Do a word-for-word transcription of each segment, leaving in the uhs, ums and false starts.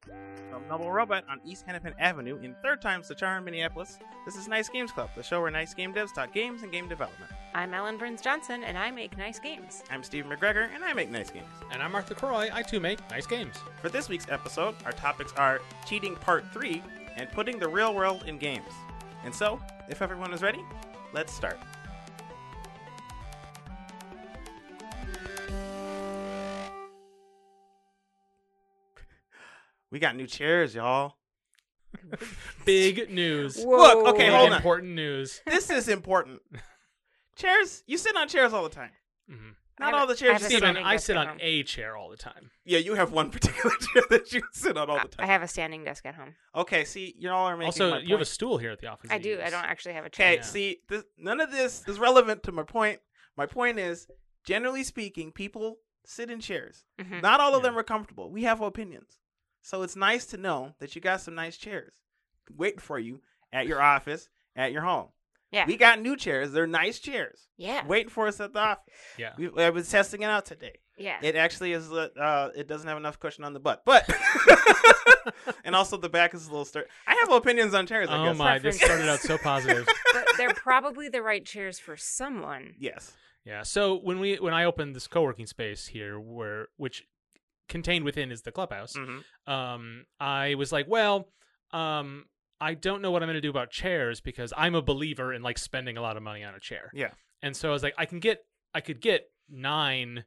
From Noble Robot on East Hennepin Avenue in Third Times the Charm, Minneapolis, this is Nice Games Club, the show where nice game devs talk games and game development. I'm Ellen Burns Johnson, and I make nice games. I'm Steve McGregor, and I make nice games. And I'm Arthur Croy. I too make nice games. For this week's episode, our topics are Cheating Part three and Putting the Real World in Games. And so, if everyone is ready, let's start. We got new chairs, y'all. Big news. Whoa. Look, okay, Big hold on. important news. This is important. Chairs, you sit on chairs all the time. Mm-hmm. Not I all the have- I chairs have you a sit Steven, on. standing I desk sit at on home. a chair all the time. Yeah, you have one particular chair that you sit on all the I time. have a standing desk at home. Okay, see, you all are making Also, my you have a point. stool here at the office. I that you do. I use. don't actually have a chair. Okay, Yeah. see, this, none of this is relevant to my point. My point is, generally speaking, people sit in chairs. Mhm. Not all of Yeah. them are comfortable. We have opinions. So it's nice to know that you got some nice chairs waiting for you at your office, at your home. Yeah. We got new chairs. They're nice chairs. Yeah. Waiting for us at the office. Yeah. We, I was testing it out today. Yeah. It actually is. Uh, it doesn't have enough cushion on the butt, but and also the back is a little stir. I have opinions on chairs. I Oh guess. my, this Preference. started out so positive. But they're probably the right chairs for someone. Yes. Yeah. So when we when I opened this co-working space here, where which contained within is the clubhouse, Mm-hmm. um, I was like, well, um, I don't know what I'm going to do about chairs because I'm a believer in like spending a lot of money on a chair. Yeah. And so I was like, I can get, I could get nine,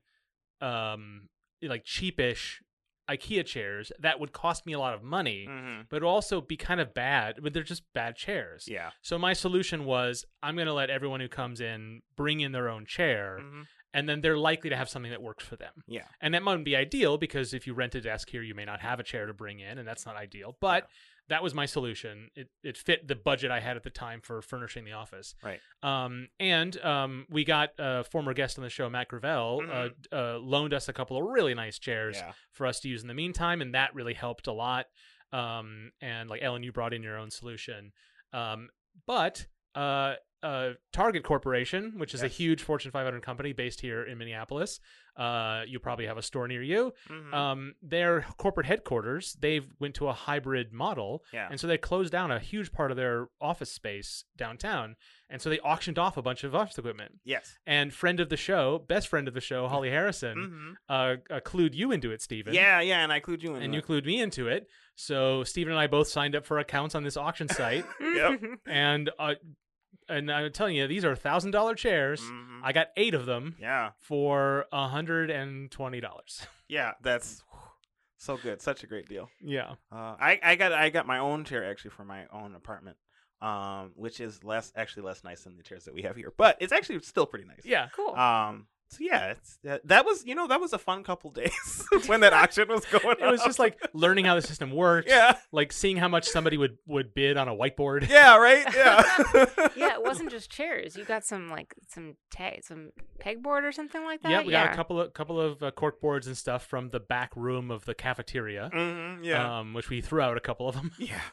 um, like cheapish IKEA chairs that would cost me a lot of money, Mm-hmm. but also be kind of bad. But they're just bad chairs. Yeah. So my solution was I'm going to let everyone who comes in bring in their own chair, Mm-hmm. and then they're likely to have something that works for them. Yeah. And that might be ideal because if you rent a desk here, you may not have a chair to bring in, and that's not ideal. But that was my solution. It it fit the budget I had at the time for furnishing the office. Right. Um, and um, we got a former guest on the show, Matt Gravel, Mhm. uh, uh, loaned us a couple of really nice chairs Yeah. for us to use in the meantime, and that really helped a lot. Um, and like Ellen, you brought in your own solution. Um, but uh, uh, Target Corporation, which is a Yes. huge Fortune five hundred company based here in Minneapolis, uh, you probably have a store near you. Mm-hmm. Um, their corporate headquarters, they've went to a hybrid model, Yeah. and so they closed down a huge part of their office space downtown, and so they auctioned off a bunch of office equipment. Yes. And friend of the show, best friend of the show, Holly Harrison, Mm-hmm. uh, uh, clued you into it, Stephen. Yeah. Yeah. And I clued you in. And you that. clued me into it. So Stephen and I both signed up for accounts on this auction site, Yep. and uh, and I'm telling you, these are thousand dollar chairs. Mhm. I got eight of them Yeah. for a hundred and twenty dollars. Yeah. That's so good. Such a great deal. Yeah. Uh, I, I got I got my own chair actually for my own apartment, um, which is less actually less nice than the chairs that we have here, but it's actually still pretty nice. Yeah. Cool. Um. So yeah, it's, that, that was you know that was a fun couple days when that auction was going on. It was just like learning how the system worked. yeah, Like seeing how much somebody would, would bid on a whiteboard. yeah, right, yeah, Yeah, it wasn't just chairs. You got some like some tag, some pegboard or something like that. Yeah, we got a couple of couple of uh, cork boards and stuff from the back room of the cafeteria, mm-hmm, yeah, um, which we threw out a couple of them. yeah,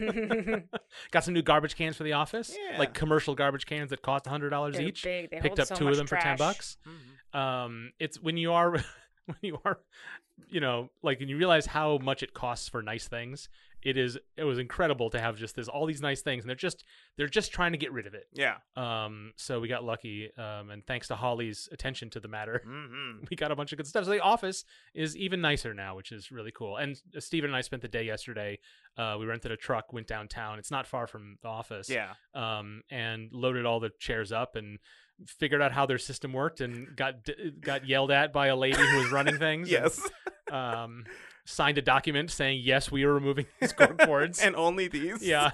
Got some new garbage cans for the office, Yeah. like commercial garbage cans that cost a hundred dollars They're each. big. They Picked hold up so two much of them for ten trash. bucks. Mhm. Um, it's when you are when you are, you know, like when you realize how much it costs for nice things. It is it was incredible to have just this all these nice things, and they're just they're just trying to get rid of it. yeah, Um, so we got lucky, um, and thanks to Holly's attention to the matter, mm-hmm. we got a bunch of good stuff. So the office is even nicer now, which is really cool. And uh, Steven and I spent the day yesterday. Uh, we rented a truck, went downtown. It's not far from the office. yeah, Um, and loaded all the chairs up and figured out how their system worked, and got d- got yelled at by a lady who was running things. yes, And, um, signed a document saying yes, we are removing these cork boards. and only these. Yeah.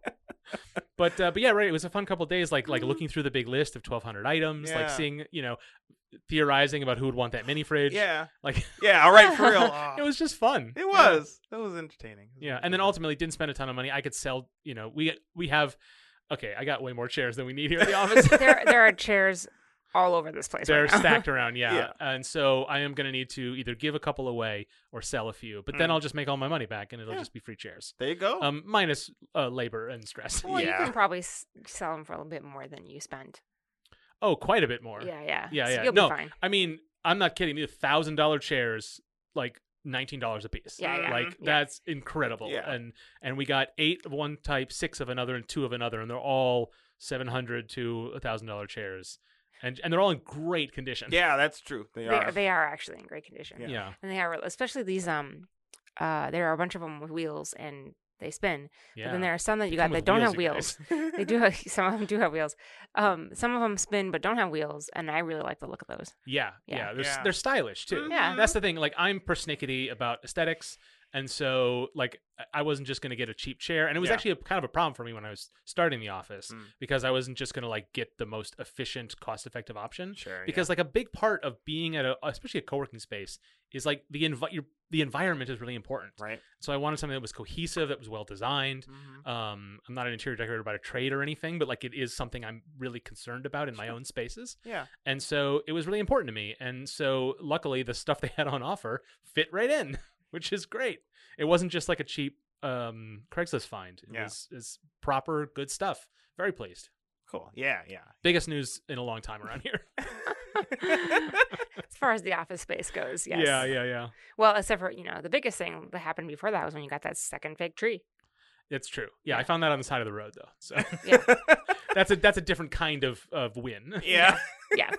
But uh, but yeah, right. It was a fun couple of days, like like looking through the big list of twelve hundred items, like Yeah. seeing, you know, theorizing about who would want that mini fridge. yeah, Like yeah. All right, for real. Oh, it was just fun. It was. That was entertaining. Yeah, and then ultimately didn't spend a ton of money. I could sell, you know, we we have. Okay, I got way more chairs than we need here at the office. there, there are chairs all over this place. They're right now. stacked around, yeah. Yeah. And so I am going to need to either give a couple away or sell a few, but then Mm. I'll just make all my money back, and it'll Yeah. just be free chairs, There you go. um, minus uh, labor and stress. Well, Yeah. you can probably s- sell them for a little bit more than you spend. Oh, quite a bit more. Yeah, yeah, Yeah, So yeah. You'll No, be fine. I mean, I'm not kidding. These thousand dollar chairs, like nineteen dollars a piece. Yeah, yeah. Like Mhm. Yeah. that's incredible. Yeah. And and we got eight of one type, six of another, and two of another, and they're all seven hundred to a thousand dollar chairs, and and they're all in great condition. Yeah, that's true. They, They are. are, they are actually in great condition. Yeah. yeah, And they are, especially these, um, uh, there are a bunch of them with wheels and they spin. yeah. But then there are some that you They got come that with don't wheels, have you wheels. guys. They do have, some of them do have wheels. Um, some of them spin but don't have wheels, and I really like the look of those. Yeah, yeah, Yeah. they're Yeah. they're stylish too. Yeah. That's the thing. Like I'm persnickety about aesthetics, and so like I wasn't just going to get a cheap chair, and it was Yeah. actually a, kind of a problem for me when I was starting the office Mm. because I wasn't just going to like get the most efficient, cost-effective option. Sure. Because like a big part of being at a, especially a co-working space, is like the envi- your, the environment is really important. yeah. right. So I wanted something that was cohesive, that was well designed. Mhm. Um, I'm not an interior decorator by trade or anything, but like it is something I'm really concerned about in my own spaces. Yeah. And so it was really important to me. And so luckily the stuff they had on offer fit right in, which is great. It wasn't just like a cheap um, Craigslist find. It Yeah. was it's proper, good stuff. Very pleased. Cool. Yeah. Yeah. Biggest news in a long time around here. As far as the office space goes, yes. Yeah, yeah, yeah. Well, except for, you know, the biggest thing that happened before that was when you got that second fake tree. It's true. Yeah, Yeah. I found that on the side of the road though. So Yeah. that's a that's a different kind of, of win. Yeah. Yeah.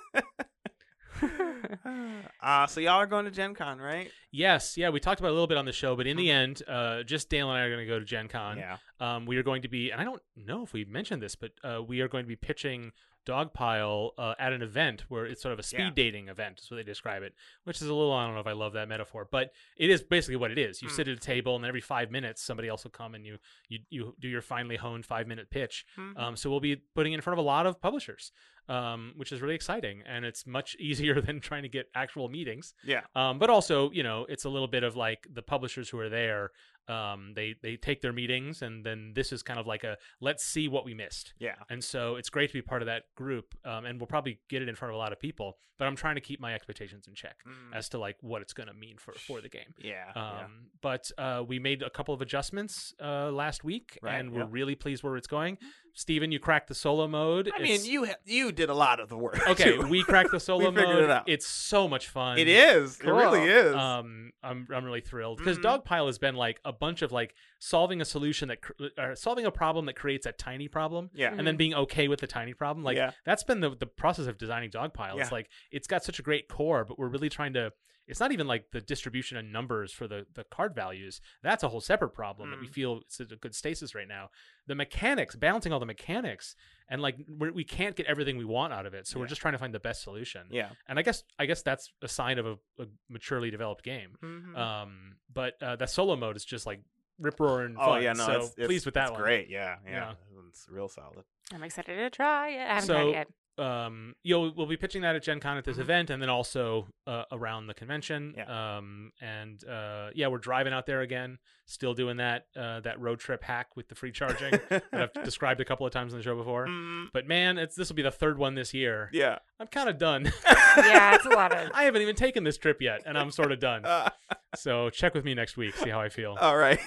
uh, so y'all are going to Gen Con, right? Yes, yeah, we talked about it a little bit on the show, but in the end, uh, just Dale and I are going to go to Gen Con. Yeah. Um, we are going to be, and I don't know if we mentioned this, but uh, we are going to be pitching Dogpile uh, at an event where it's sort of a speed Yeah. dating event, is what they describe it, which is a little, I don't know if I love that metaphor, but it is basically what it is. You Mm. sit at a table, and every five minutes, somebody else will come and you you, you do your finely honed five minute pitch. Mhm. Um, so we'll be putting it in front of a lot of publishers, um, which is really exciting, and it's much easier than trying to get actual meetings. Yeah. Um, but also, you know, it's a little bit of like the publishers who are there. Um, they they take their meetings, and then this is kind of like a let's see what we missed. Yeah. And so it's great to be part of that group, um, and we'll probably get it in front of a lot of people. But I'm trying to keep my expectations in check Mm. as to like what it's going to mean for for the game. Yeah. Um, yeah. But uh, we made a couple of adjustments uh, last week, Right, and we're yeah. really pleased where it's going. Steven, you cracked the solo mode. I It's- mean, you ha- you did a lot of the work. okay, too. we cracked the solo figured mode. it out. It's so much fun. It is. Cool. It really is. Um, I'm I'm really thrilled because Mhm. Dogpile has been like a bunch of like solving a solution that cr- or solving a problem that creates a tiny problem, yeah. and then being okay with the tiny problem. Like Yeah. that's been the the process of designing Dogpile. It's Yeah. like it's got such a great core, but we're really trying to. It's not even like the distribution and numbers for the the card values. That's a whole separate problem that we Mm. feel it's at a good stasis right now. The mechanics, balancing all the mechanics, and like we're, we can't get everything we want out of it. So we're Yeah. just trying to find the best solution. Yeah. And I guess I guess that's a sign of a, a maturely developed game. Mhm. Um, but uh, that solo mode is just like rip roaring fun. oh yeah, no, so it's, it's pleased with that it's one. Great. Yeah. Yeah. Yeah. It's real solid. I'm excited to try it. I haven't So- tried it yet. Um, you'll we'll be pitching that at Gen Con at this Mhm. event, and then also uh, around the convention. Yeah. Um, and uh, yeah, we're driving out there again, still doing that uh, that road trip hack with the free charging that I've described a couple of times on the show before. Mm, But man, it's this will be the third one this year. yeah. I'm kind of done. Yeah, it's a lot of. I haven't even taken this trip yet, and I'm sort of done. Uh, So check with me next week, see how I feel. all right.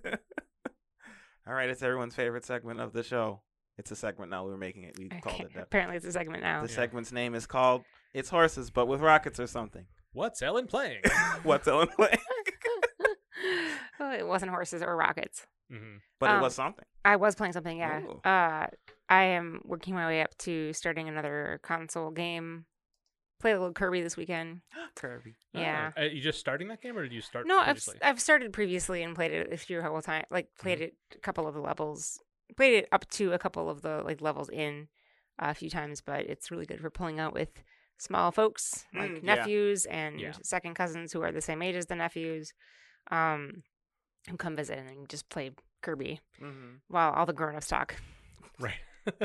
All right. It's everyone's favorite segment of the show. It's a segment now. We're making it. We called Okay, it that. apparently, it's a segment now. The Yeah. segment's name is called "It's Horses, but with Rockets" or something. What's Ellen playing? What's Ellen playing? Well, it wasn't horses or rockets. hmm But it Um, was something. I was playing something, yeah. Ooh. Uh, I am working my way up to starting another console game. Play a little Kirby this weekend. Kirby. Yeah. Uh, are you just starting that game, or did you start No, I've previously? I've started previously and played it a few couple times. Like played Mm-hmm. it a couple of the levels. Played it up to a couple of the like levels in uh, a few times, but it's really good for pulling out with small folks like Mm, yeah. nephews and Yeah. second cousins who are the same age as the nephews. Um, who come visit and then just play Kirby Mm-hmm. while all the grown-ups talk. Right.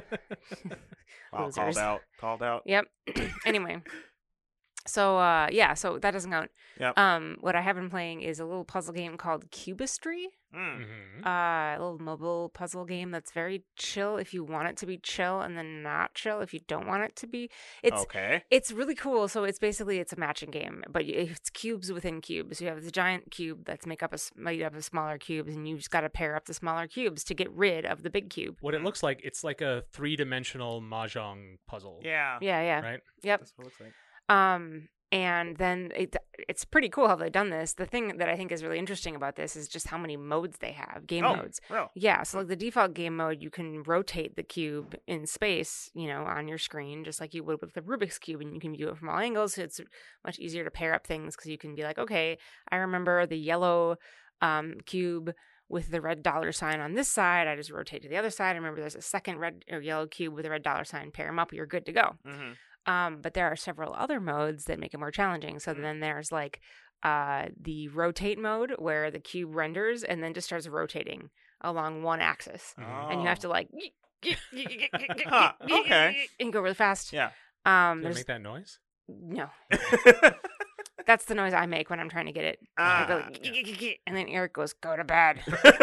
Wow, Losers. called out. Called out. Yep. Anyway, so uh, yeah, so that doesn't count. Yep. Um, what I have been playing is a little puzzle game called Cubistry. Mm. Mhm. Uh, a little mobile puzzle game that's very chill if you want it to be chill, and then not chill if you don't want it to be. It's Okay. it's really cool. So it's basically it's a matching game, but you- it's cubes within cubes. You have this giant cube that's make up a s- made up of smaller cubes, and you just got to pair up the smaller cubes to get rid of the big cube. What it looks like, it's like a three-dimensional mahjong puzzle. Yeah. Yeah, yeah. Right. Yep. That's what it looks like. Um, And then it, it's pretty cool how they've done this. The thing that I think is really interesting about this is just how many modes they have, game Oh, modes. well. Yeah, so like the default game mode, you can rotate the cube in space, you know, on your screen, just like you would with the Rubik's Cube, and you can view it from all angles. So it's much easier to pair up things because you can be like, okay, I remember the yellow um, cube with the red dollar sign on this side. I just rotate to the other side. I remember there's a second red or yellow cube with a red dollar sign. Pair them up, you're good to go. Mm-hmm. Um, but there are several other modes that make it more challenging. So then there's like uh, the rotate mode where the cube renders and then just starts rotating along one axis. Mhm. And you have to like Huh, okay. and go really fast. Yeah. Um, Can I there's make that noise? no. That's the noise I make when I'm trying to get it. I go, Ah, and then Eric goes, "Go to bed."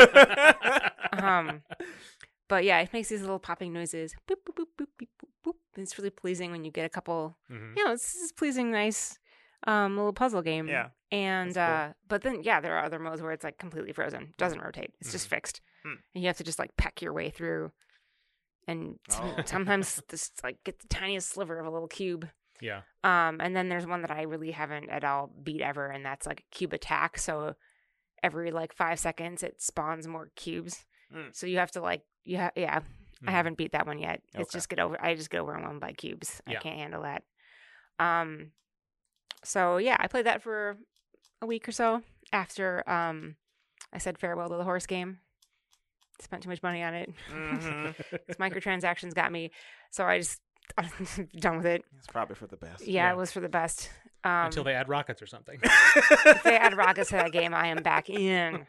um, but yeah, it makes these little popping noises. Boop, boop, boop, boop, boop, boop, boop. It's really pleasing when you get a couple. Mhm. You know, it's this pleasing, nice, um, little puzzle game. Yeah, And that's uh, but then yeah, there are other modes where it's like completely frozen, doesn't rotate. It's just Mhm. fixed, Hmm. and you have to just like peck your way through. And some- Oh. sometimes just like get the tiniest sliver of a little cube. Yeah. Um, and then there's one that I really haven't at all beat ever, and that's like cube attack. So every like five seconds, it spawns more cubes. Mm. So you have to like, you ha- yeah, I Mhm. haven't beat that one yet. It's Okay. just get over. I just get overwhelmed by cubes. I Yeah. can't handle that. Um, so yeah, I played that for a week or so after um, I said farewell to the horse game. Spent too much money on it. Mhm. These microtransactions got me, so I just done with it. It's probably for the best. Yeah, Yeah. it was for the best. Um, Until they add rockets or something. if they add rockets to that game, I am back in.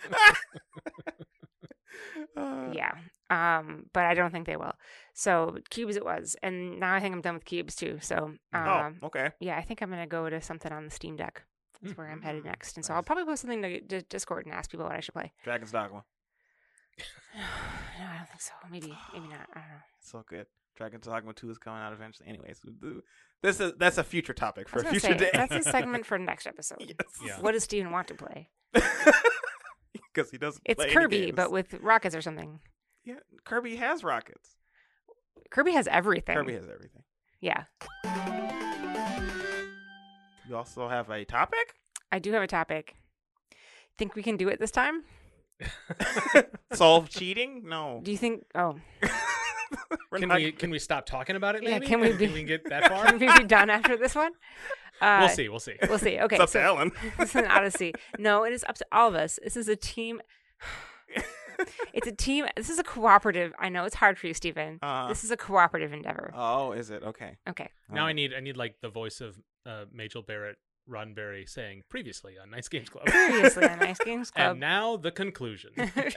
Uh, Yeah. Um, but I don't think they will. So cubes it was, and now I think I'm done with cubes too. So Oh, um, okay. yeah, I think I'm gonna go to something on the Steam Deck. That's where I'm headed Mm, next, and so I'll nice. probably post something to D- Discord and ask people what I should play. Dragon's Dogma. No, I don't think so. Maybe, maybe not. I don't know. So good. Dragon's Dogma two is coming out eventually. Anyways, this is that's a future topic I for was a gonna future say day. that's a segment for next episode. Yes. Yeah. What does Steven want to play? Because he doesn't. It's play any Kirby, games. but with rockets or something. yeah, Kirby has rockets. Kirby has everything. Kirby has everything. Yeah, You also have a topic. I do have a topic. Think we can do it this time? Solve cheating? No. Do you think? Oh, We're Can not- we can we stop talking about it? Yeah, Maybe can we can be- we get that far? can we be done after this one? Uh, we'll see. We'll see. We'll see. Okay, It's up so to Ellen. this is an odyssey. No, it is up to all of us. This is a team. It's a team. This is a cooperative. I know it's hard for you, Stephen. Uh, This is a cooperative endeavor. oh, is it okay? Okay. Now I Alright. need I need like the voice of uh, Majel Barrett Roddenberry saying previously on Nice Games Club. Previously on Nice Games Club. And now the conclusion.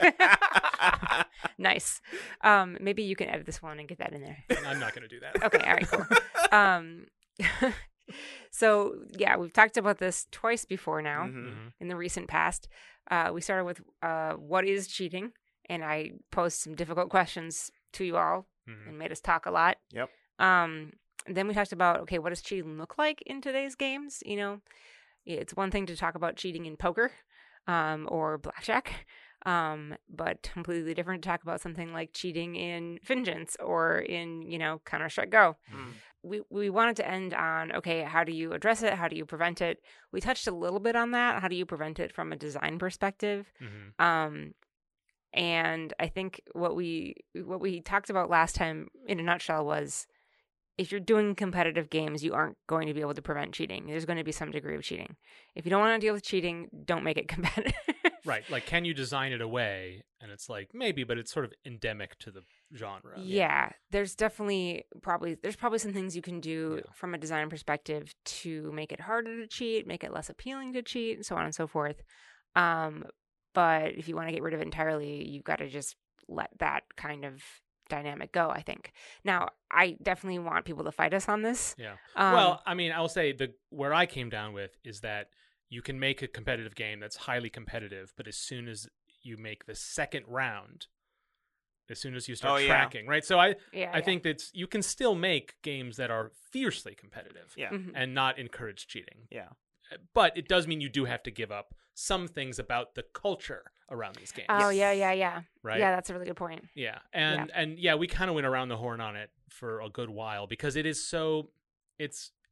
Nice. Um, maybe you can edit this one and get that in there. I'm not going to do that. Okay. All right. Cool. Um, so yeah, we've talked about this twice before now. Mhm. Mhm. In the recent past. Uh, we started with uh, what is cheating, and I posed some difficult questions to you all Mhm. and made us talk a lot. Yep. Um, then we talked about, okay, what does cheating look like in today's games? You know, it's one thing to talk about cheating in poker um, or blackjack, um, but completely different to talk about something like cheating in Vengeance or in, you know, Counter-Strike Go. Mm. We we wanted to end on, okay, how do you address it? How do you prevent it? We touched a little bit on that. How do you prevent it from a design perspective? Mhm. Um, and I think what we what we talked about last time in a nutshell was, if you're doing competitive games, you aren't going to be able to prevent cheating. There's going to be some degree of cheating. If you don't want to deal with cheating, don't make it competitive. Right. Like, can you design it away? And it's like, maybe, but it's sort of endemic to the genre. Yeah, there's definitely probably there's probably some things you can do Yeah. from a design perspective to make it harder to cheat, make it less appealing to cheat, and so on and so forth. Um, but if you want to get rid of it entirely, you've got to just let that kind of dynamic go, I think. Now, I definitely want people to fight us on this. Yeah. Um, well, I mean, I will say the where I came down with is that you can make a competitive game that's highly competitive, but as soon as you make the second round, as soon as you start Oh, yeah. tracking, right? So I, yeah, I yeah. think that you can still make games that are fiercely competitive Yeah. Mhm. and not encourage cheating. Yeah. But it does mean you do have to give up some things about the culture around these games. Oh yeah, yeah, yeah. Right? Yeah, that's a really good point. Yeah. And and yeah, we kind of went around the horn on it for a good while because it is so it's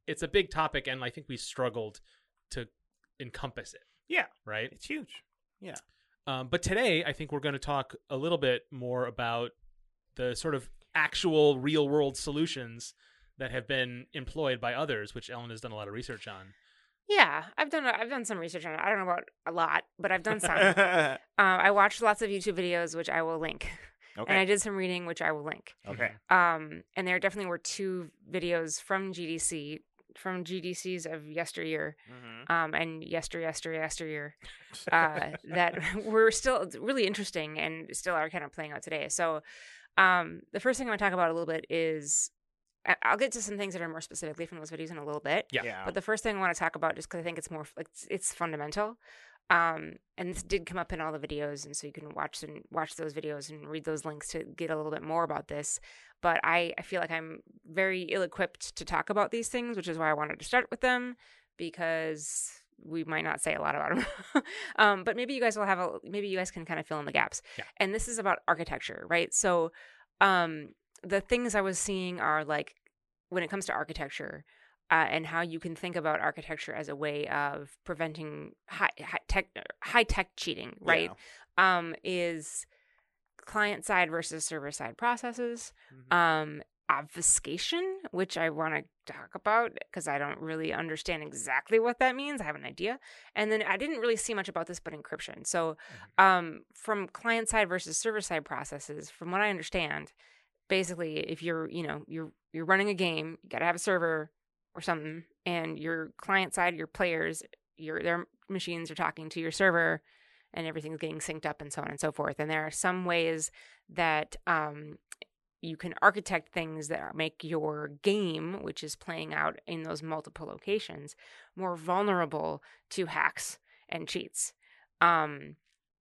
it's a big topic, and I think we struggled to encompass it. Yeah, right. it's huge. Yeah. Um, but today, I think we're going to talk a little bit more about the sort of actual real world solutions that have been employed by others, which Ellen has done a lot of research on. Yeah, I've done I've done some research on it. I don't know about a lot, but I've done some. uh, I watched lots of YouTube videos, which I will link. Okay. And I did some reading, which I will link. Okay. Um, and there definitely were two videos from G D C, from G D Cs of yesteryear, Mm-hmm. um, and yester, yester, yesteryear, uh, that were still really interesting and still are kind of playing out today. So, um, the first thing I want to talk about a little bit is, I- I'll get to some things that are more specifically from those videos in a little bit. Yeah. Yeah. But the first thing I want to talk about, just because I think it's more, like, it's, it's fundamental, um, and this did come up in all the videos, and so you can watch and watch those videos and read those links to get a little bit more about this. But I, I feel like I'm very ill-equipped to talk about these things, which is why I wanted to start with them, because we might not say a lot about them. um, but maybe you guys will have a, maybe you guys can kind of fill in the gaps. Yeah. And this is about architecture, right? So um, the things I was seeing are like, when it comes to architecture, Uh, and how you can think about architecture as a way of preventing high, high tech high tech cheating, right? Yeah. Um, is client side versus server side processes, Mhm. um, obfuscation, which I want to talk about because I don't really understand exactly what that means. I have an idea, and then I didn't really see much about this, but encryption. So, um, from client side versus server side processes, from what I understand, basically, if you're you know you're you're running a game, you got to have a server or something, and your client side, your players, your their machines are talking to your server, and everything's getting synced up and so on and so forth. And there are some ways that um, you can architect things that make your game, which is playing out in those multiple locations, more vulnerable to hacks and cheats. Um,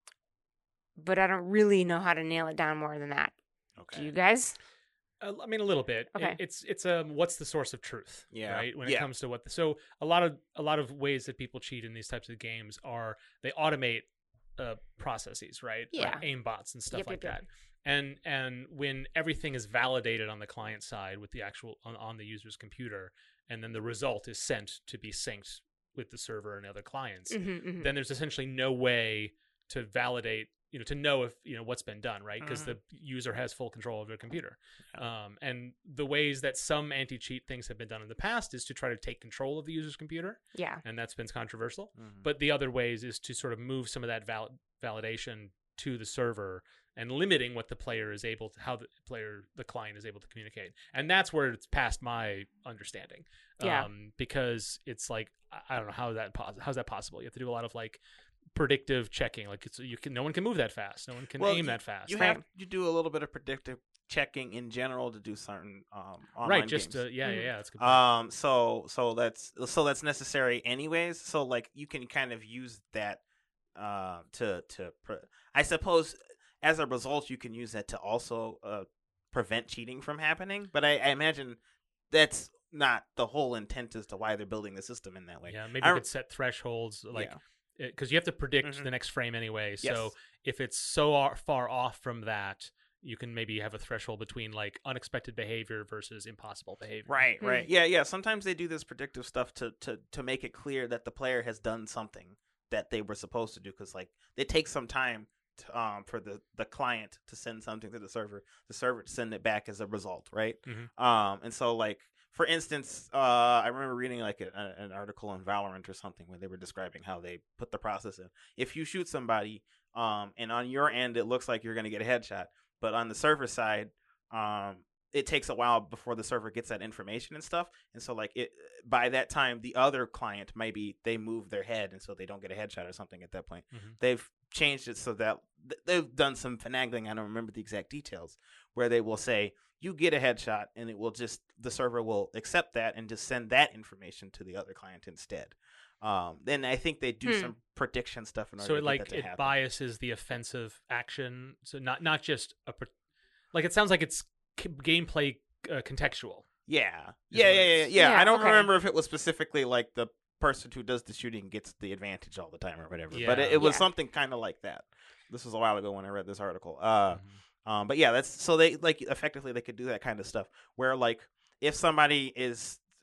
but I don't really know how to nail it down more than that. Okay. Do you guys? Uh, I mean, a little bit. Okay. It, it's it's um, what's the source of truth? Yeah. Right. When it Yeah. comes to what, the, so a lot of a lot of ways that people cheat in these types of games are they automate uh, processes, right? Yeah. Like aim bots and stuff Yep, like yep, that. And and when everything is validated on the client side with the actual on, on the user's computer, and then the result is sent to be synced with the server and other clients, Mm-hmm, mm-hmm. then there's essentially no way to validate, you know, to know if, you know, what's been done, right? Because Mhm. the user has full control of their computer. Yeah. Um, and the ways that some anti-cheat things have been done in the past is to try to take control of the user's computer, Yeah. and that's been controversial. Mhm. But the other ways is to sort of move some of that val- validation to the server and limiting what the player is able to, how the player, the client is able to communicate. And that's where it's past my understanding. Yeah. Um, because it's like, I- I don't know how that, pos- how's that possible? You have to do a lot of like predictive checking. Like it's, you can, no one can move that fast. No one can Well, aim you- that fast. You Right. have you do a little bit of predictive checking in general to do certain um online right. Just, games. uh, yeah, yeah, Mhm. yeah. That's a good. point. Um, so so that's so that's necessary anyways. So like you can kind of use that uh, to to pre- I suppose as a result you can use that to also uh, prevent cheating from happening. But I, I imagine that's not the whole intent as to why they're building the system in that way. yeah, maybe I- you could set thresholds, like Yeah. because you have to predict Mhm. the next frame anyway. Yes. So if it's so ar- far off from that, you can maybe have a threshold between like unexpected behavior versus impossible behavior. Right, Hmm. right. Yeah, yeah. Sometimes they do this predictive stuff to, to, to make it clear that the player has done something that they were supposed to do. Because, like, it takes some time to, um, for the, the client to send something to the server, the server to send it back as a result, right? Mhm. Um, and so, like, for instance, uh, I remember reading, like, a, a- an article on Valorant or something where they were describing how they put the process in. If you shoot somebody, um, and on your end it looks like you're going to get a headshot, but on the server side, um, it takes a while before the server gets that information and stuff. And so, like, it by that time, the other client, maybe they move their head, and so they don't get a headshot or something at that point. Mhm. They've changed it so that th- they've done some finagling. I don't remember the exact details, where they will say, you get a headshot, and it will just, the server will accept that and just send that information to the other client instead. Um, then I think they do Hmm. some prediction stuff in order So to it get like that to it happen. biases the offensive action. So not not just a pro- like it sounds like it's c- gameplay uh, contextual. Yeah. is Yeah, what yeah, yeah, it's- yeah. Yeah, I don't okay. remember if it was specifically like the person who does the shooting gets the advantage all the time or whatever. But it, Yeah. it was Yeah. something kind of like that. This was a while ago when I read this article. Uh, Mhm. um, but yeah, that's so they like effectively they could do that kind of stuff where like if somebody is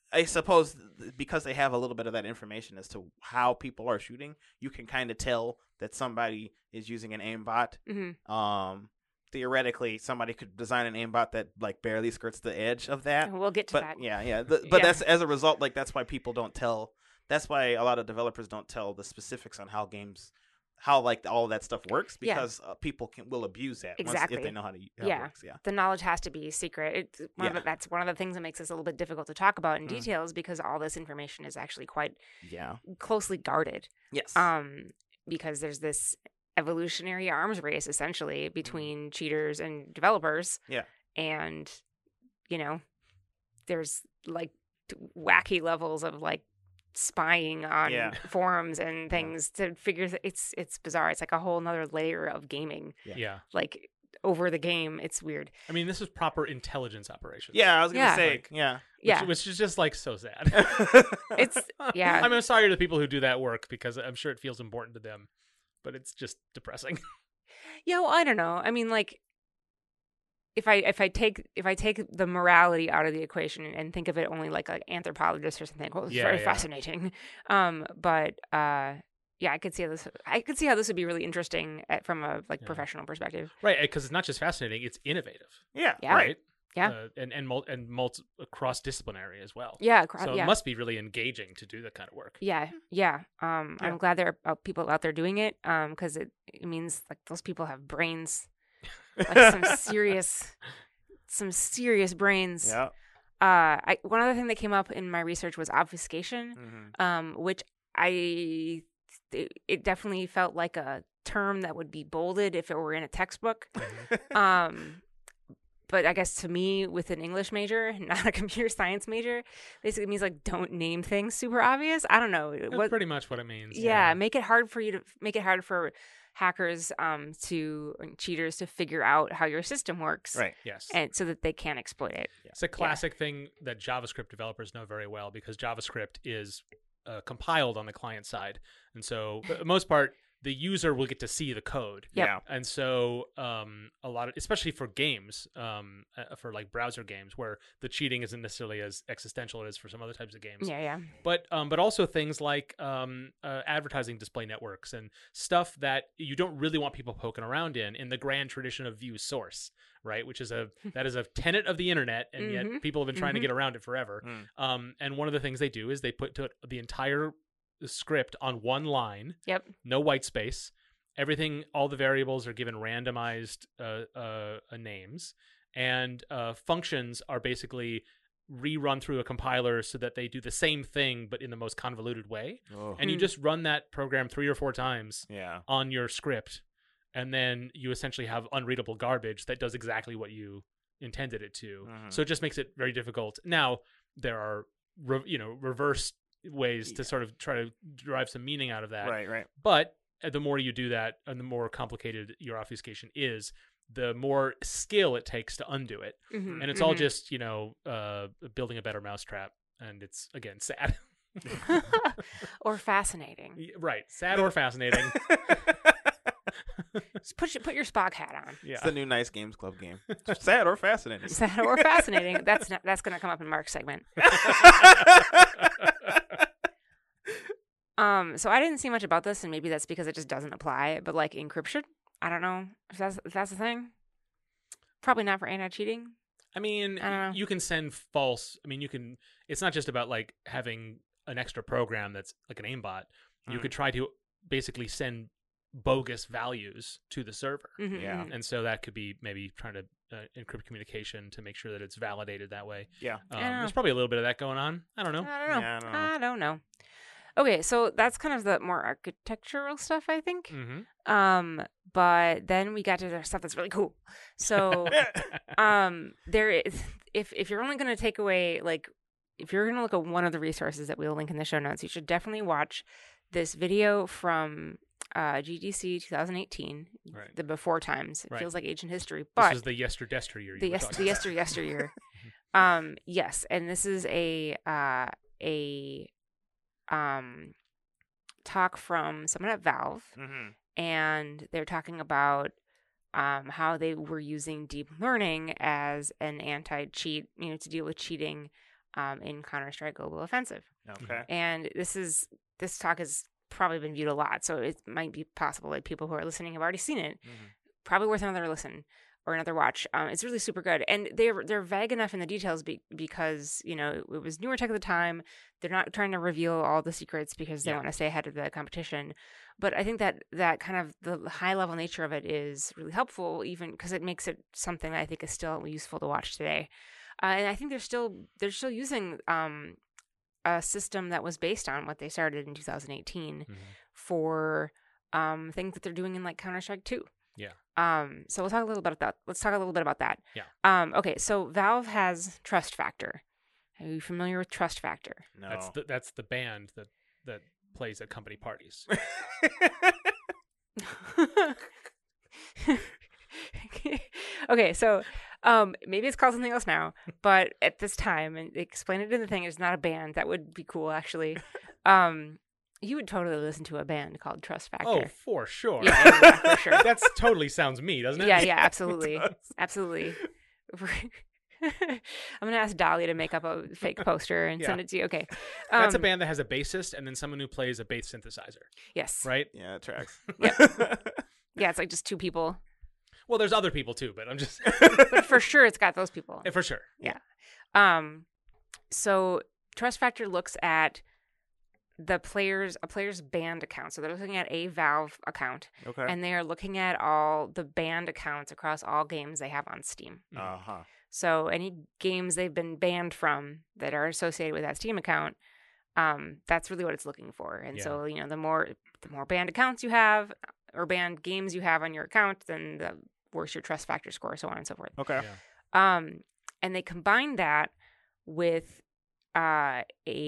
I suppose th- because they have a little bit of that information as to how people are shooting, you can kind of tell that somebody is using an aimbot. Mm-hmm. Um, theoretically, somebody could design an aimbot that like barely skirts the edge of that. We'll get to But that. yeah, yeah. The, but Yeah. that's as a result. Like that's why people don't tell. That's why a lot of developers don't tell the specifics on how games, how like all that stuff works, Yeah. because uh, people can will abuse that once, Exactly. if they know how to how Yeah. it works. Yeah. The knowledge has to be secret. It's one of Yeah. the, that's one of the things that makes this a little bit difficult to talk about in Mm. details because all this information is actually quite Yeah. closely guarded. Yes. Um, because there's this evolutionary arms race essentially between cheaters and developers. Yeah. And, you know, there's like t- wacky levels of like spying on Yeah. forums and things to figure th- it's it's bizarre. It's like a whole nother layer of gaming. Yeah. Yeah. Like over the game, it's weird. I mean, this is proper intelligence operations. yeah, I was gonna Yeah. say. Like- yeah. Which, Yeah. which is just like so sad. It's yeah. I mean, I'm sorry to the people who do that work because I'm sure it feels important to them, but it's just depressing. Yeah, well, I don't know. I mean, like, if I if I take if I take the morality out of the equation and think of it only like an anthropologist or something, well, it's Yeah, very yeah. fascinating. Um, but uh, yeah, I could see how this. I could see how this would be really interesting at, from a like Yeah. professional perspective. Right, because it's not just fascinating; it's innovative. Yeah. Yeah. Right. Yeah. Uh, and and mul- and multi- cross disciplinary as well. Yeah, cr- So yeah, it must be really engaging to do that kind of work. yeah, yeah. Um, Yeah. I'm glad there are people out there doing it. Um, because it it means like those people have brains, like some serious, some serious brains. Yeah. Uh, I, one other thing that came up in my research was obfuscation, Mhm. um, which I it, it definitely felt like a term that would be bolded if it were in a textbook. um, but I guess to me, with an English major, not a computer science major, basically means like don't name things super obvious. I don't know That's what. pretty much what it means. Yeah, make it hard for you to make it hard for hackers um to cheaters to figure out how your system works, Right. Yes. and so that they can exploit it. It's a classic thing that JavaScript developers know very well because JavaScript is uh, compiled on the client side. And so, for the most part, the user will get to see the code. Yep. Yeah. And so, um, a lot of, especially for games, um, uh, for like browser games, where the cheating isn't necessarily as existential as for some other types of games. Yeah, yeah. But um, but also things like um, uh, advertising display networks and stuff that you don't really want people poking around in, in the grand tradition of view source, right? Which is a that is a tenet of the internet, and Mhm. yet people have been trying to Mhm. get around it forever. Mm. Um, and one of the things they do is they put to it the entire script on one line, Yep. no white space. Everything, all the variables are given randomized uh, uh, uh, names, and uh, functions are basically rerun through a compiler so that they do the same thing but in the most convoluted way. Oh. And you Hmm. just run that program three or four times Yeah. on your script, and then you essentially have unreadable garbage that does exactly what you intended it to. Mhm. So it just makes it very difficult. Now there are re- you know reverse ways to Yeah. sort of try to derive some meaning out of that. Right. Right. But uh, the more you do that, and the more complicated your obfuscation is, the more skill it takes to undo it. Mhm, And it's all mhm. just, you know, uh, building a better mousetrap. And it's, again, sad. or fascinating. Y- right. Sad or fascinating. Just put your, put your Spock hat on. Yeah. It's the new Nice Games Club game. Sad or fascinating. Sad or fascinating. That's not, that's going to come up in Mark's segment. Um, so I didn't see much about this, and maybe that's because it just doesn't apply. But like encryption, I don't know if that's if that's the thing. Probably not for anti-cheating. I mean, I don't know. you can send false. I mean, you can. It's not just about like having an extra program that's like an aimbot. You Mm. could try to basically send bogus values to the server, Mhm, Yeah. mhm. and so that could be maybe trying to uh, encrypt communication to make sure that it's validated that way. Yeah. Um, I don't know. there's probably a little bit of that going on. I don't know. I don't know. Yeah, I don't know. I don't know. Okay, so that's kind of the more architectural stuff, I think. Mm-hmm. Um, but then we got to the stuff that's really cool. So, um, there is if if you're only going to take away like if you're going to look at one of the resources that we'll link in the show notes, you should definitely watch this video from uh, G D C twenty eighteen, Right. the before times. It Right. feels like ancient history, This but is the yesterdester year. You the were yes, talking the about. yester yesteryear. um, yes, and this is a uh, a um talk from someone at Valve, Mhm. and they're talking about um how they were using deep learning as an anti-cheat, you know, to deal with cheating um, in Counter-Strike Global Offensive. Okay. And this is this talk has probably been viewed a lot, so it might be possible that people who are listening have already seen it. Mm-hmm. Probably worth another listen or another watch. Um, it's really super good, and they're they're vague enough in the details be, because you know it was newer tech at the time. They're not trying to reveal all the secrets because they Yeah. want to stay ahead of the competition. But I think that that kind of the high level nature of it is really helpful, even because it makes it something that I think is still useful to watch today. Uh, and I think they're still they're still using um, a system that was based on what they started in two thousand eighteen Mhm. for um, things that they're doing in like Counter-Strike two. Yeah. Um, so we'll talk a little bit about that. Let's talk a little bit about that. Yeah. Um, okay. So Valve has Trust Factor. Are you familiar with Trust Factor? No. That's the that's the band that that plays at company parties. Okay. So um, maybe it's called something else now, but at this time, and they explain it in the thing, it's not a band. That would be cool, actually. Um, you would totally listen to a band called Trust Factor. Oh, for sure. Yeah, yeah, for sure. That's totally sounds me, doesn't it? Yeah, yeah, absolutely. It does. Absolutely. I'm going to ask Dolly to make up a fake poster and Yeah. send it to you. Okay. That's a Um, band that has a bassist and then someone who plays a bass synthesizer, Yes. right? Yeah, it tracks. Yeah, it's like just two people. Well, there's other people too, but I'm just But for sure it's got those people. for sure. Um so Trust Factor looks at the players a player's banned account. So they're looking at a Valve account Okay. and they are looking at all the banned accounts across all games they have on Steam. Uh huh. So any games they've been banned from that are associated with that Steam account, um, that's really what it's looking for. And Yeah. so, you know, the more the more banned accounts you have or banned games you have on your account, then the worse your Trust Factor score, so on and so forth. Okay. Yeah. Um, and they combine that with uh,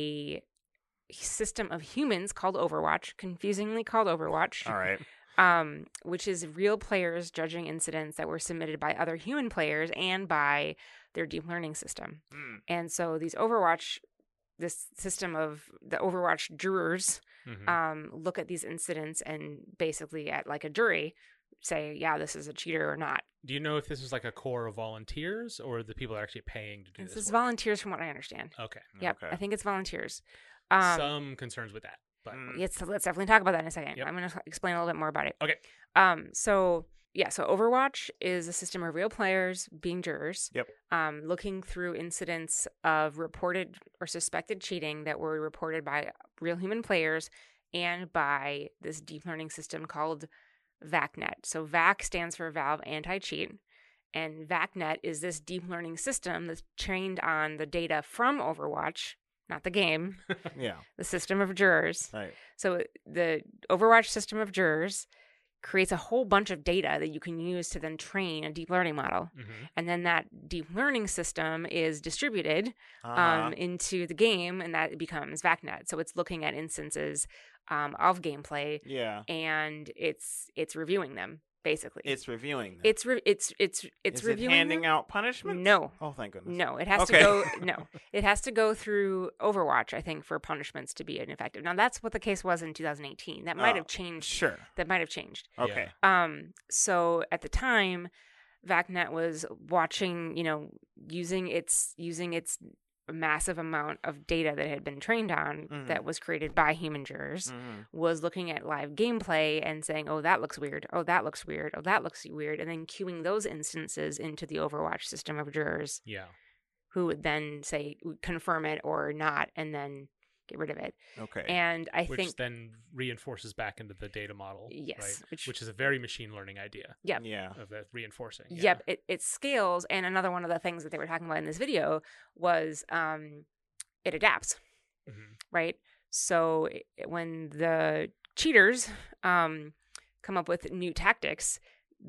a system of humans called Overwatch, confusingly called Overwatch. All right. Um, which is real players judging incidents that were submitted by other human players and by their deep learning system. Mm. And so these Overwatch, this system of the Overwatch jurors, Mhm. um, look at these incidents and basically at like a jury say, yeah, this is a cheater or not. Do you know if this is like a core of volunteers or the people are actually paying to do This this? is work? volunteers from what I understand. Okay. Yep, Okay. I think it's volunteers. Um, Some concerns with that, but Mm. Let's, let's definitely talk about that in a second. Yep. I'm going to explain a little bit more about it. Okay. Um. So yeah. So Overwatch is a system of real players being jurors. Yep. Um. Looking through incidents of reported or suspected cheating that were reported by real human players and by this deep learning system called VACnet. So V A C stands for Valve Anti-Cheat. And VACnet is this deep learning system that's trained on the data from Overwatch, not the game, Yeah. the system of jurors. Right. So the Overwatch system of jurors creates a whole bunch of data that you can use to then train a deep learning model. Mhm. And then that deep learning system is distributed Uh-huh. um, into the game, and that becomes VACnet. So it's looking at instances um, of gameplay, yeah. and it's it's reviewing them basically. It's reviewing them. it's re- it's it's it's Is reviewing it handing them? out punishments? No. Oh, thank goodness. No, it has Okay. to go. No, it has to go through Overwatch, I think, for punishments to be ineffective. Now, that's what the case was in two thousand eighteen. That might Oh, have changed. Sure. That might have changed. Okay. Um. So at the time, VACnet was watching, you know, using its using its massive amount of data that had been trained on Mhm. that was created by human jurors. Mhm. Was looking at live gameplay and saying, oh, that looks weird. Oh, that looks weird. Oh, that looks weird. And then queuing those instances into the Overwatch system of jurors Yeah. who would then say, confirm it or not, and then get rid of it. Okay. And I Which think, then reinforces back into the data model. Yes, Right? which- Which, is a very machine learning idea yep. Yeah. of that reinforcing. Yeah. Yep, it, it scales. And another one of the things that they were talking about in this video was um, it adapts, Mhm. right? So it, when the cheaters um, come up with new tactics,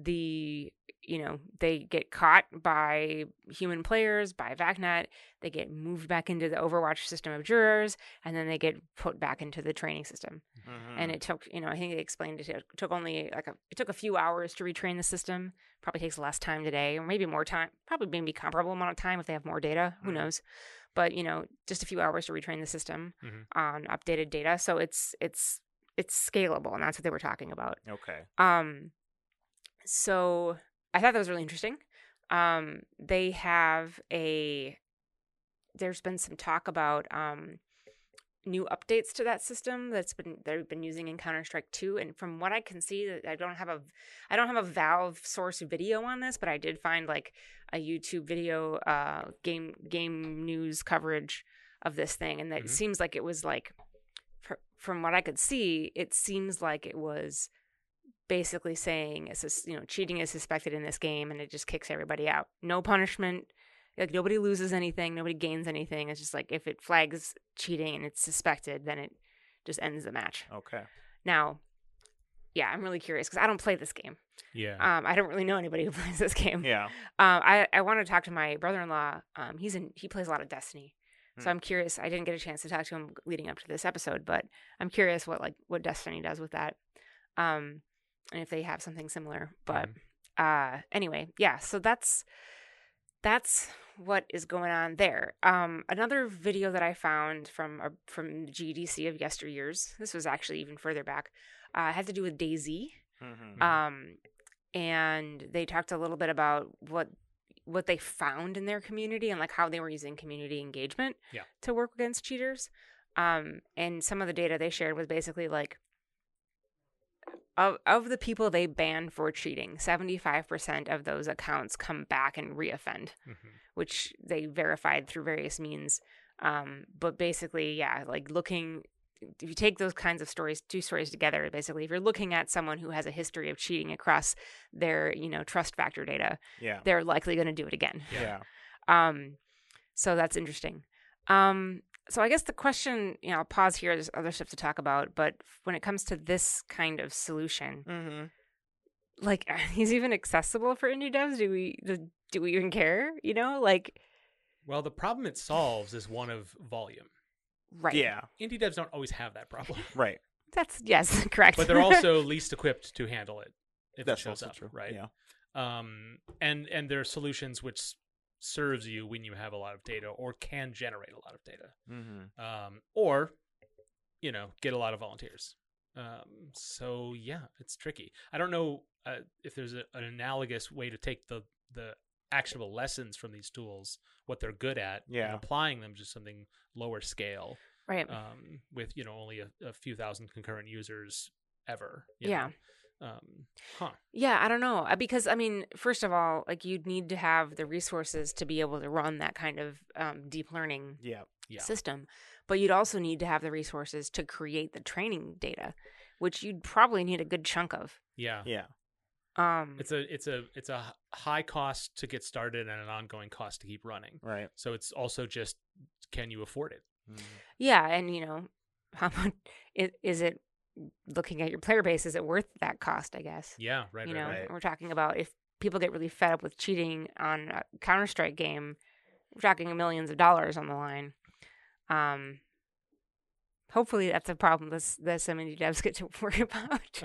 the you know they get caught by human players, by VACnet, they get moved back into the Overwatch system of jurors, and then they get put back into the training system. Mhm. And it took, you know, I think they explained it, it took only like a, it took a few hours to retrain the system. Probably takes less time today, or maybe more time, probably maybe comparable amount of time if they have more data. Who Mhm. knows? But, you know, just a few hours to retrain the system Mhm. on updated data. So it's, it's, it's scalable. And that's what they were talking about. Okay. Um, so I thought that was really interesting. Um, they have a, there's been some talk about um, new updates to that system that's been they've been using in Counter-Strike two, and from what I can see, I don't have a I don't have a Valve source video on this, but I did find like a YouTube video uh, game game news coverage of this thing, and that Mhm. seems like it was like fr- from what I could see, it seems like it was basically saying it's just, you know, cheating is suspected in this game, and it just kicks everybody out. No punishment. Like nobody loses anything, nobody gains anything. It's just like if it flags cheating and it's suspected, then it just ends the match. Okay. Now, yeah, I'm really curious because I don't play this game. Yeah. Um, I don't really know anybody who plays this game. Yeah. Um, I I want to talk to my brother-in-law. Um, he's in he plays a lot of Destiny, so Hmm. I'm curious. I didn't get a chance to talk to him leading up to this episode, but I'm curious what like what Destiny does with that, um, and if they have something similar. But uh, anyway, yeah. So that's that's what is going on there. Um, another video that I found from uh, from the G D C of yesteryears. This was actually even further back. Uh, had to do with DayZ. Mhm. Um, and they talked a little bit about what what they found in their community and like how they were using community engagement Yeah. to work against cheaters. Um, and some of the data they shared was basically like of of the people they banned for cheating, seventy-five percent of those accounts come back and reoffend, Mhm. which they verified through various means. Um, but basically, yeah, like looking, if you take those kinds of stories, two stories together, basically, if you're looking at someone who has a history of cheating across their, you know, trust factor data, Yeah. they're likely going to do it again. Yeah. Um, so that's interesting. Um, so I guess the question, you know, I'll pause here. There's other stuff to talk about, but when it comes to this kind of solution, Mm-hmm. like, is even accessible for indie devs? Do we do, do we even care? You know, like, Well, the problem it solves is one of volume. right? Yeah. Indie devs don't always have that problem, Right. That's yes, correct. but they're also least equipped to handle it if That's it shows also up, true. right? Yeah. Um, and and there are solutions which s- serves you when you have a lot of data or can generate a lot of data, Mm-hmm. um, or you know, get a lot of volunteers. Um, so yeah, it's tricky. I don't know uh, if there's a, an analogous way to take the the actionable lessons from these tools, what they're good at, Yeah. and applying them to something lower scale, right. um, with you know only a, a few thousand concurrent users ever. you Yeah. know? Um, huh. Yeah, I don't know. Uh, Because, I mean, first of all, like, you'd need to have the resources to be able to run that kind of um, deep learning Yeah. Yeah. system. But you'd also need to have the resources to create the training data, which you'd probably need a good chunk of. Yeah. Yeah. Um, It's a it's a it's a h- high cost to get started and an ongoing cost to keep running. Right. So it's also just, can you afford it? Mhm. yeah, and, you know, how much is, is it, looking at your player base, is it worth that cost, I guess? Yeah. Right. you right, know, right. right. we're talking about if people get really fed up with cheating on a Counter-Strike game, we're talking millions of dollars on the line. Um, hopefully that's a problem this that some indie devs get to worry about.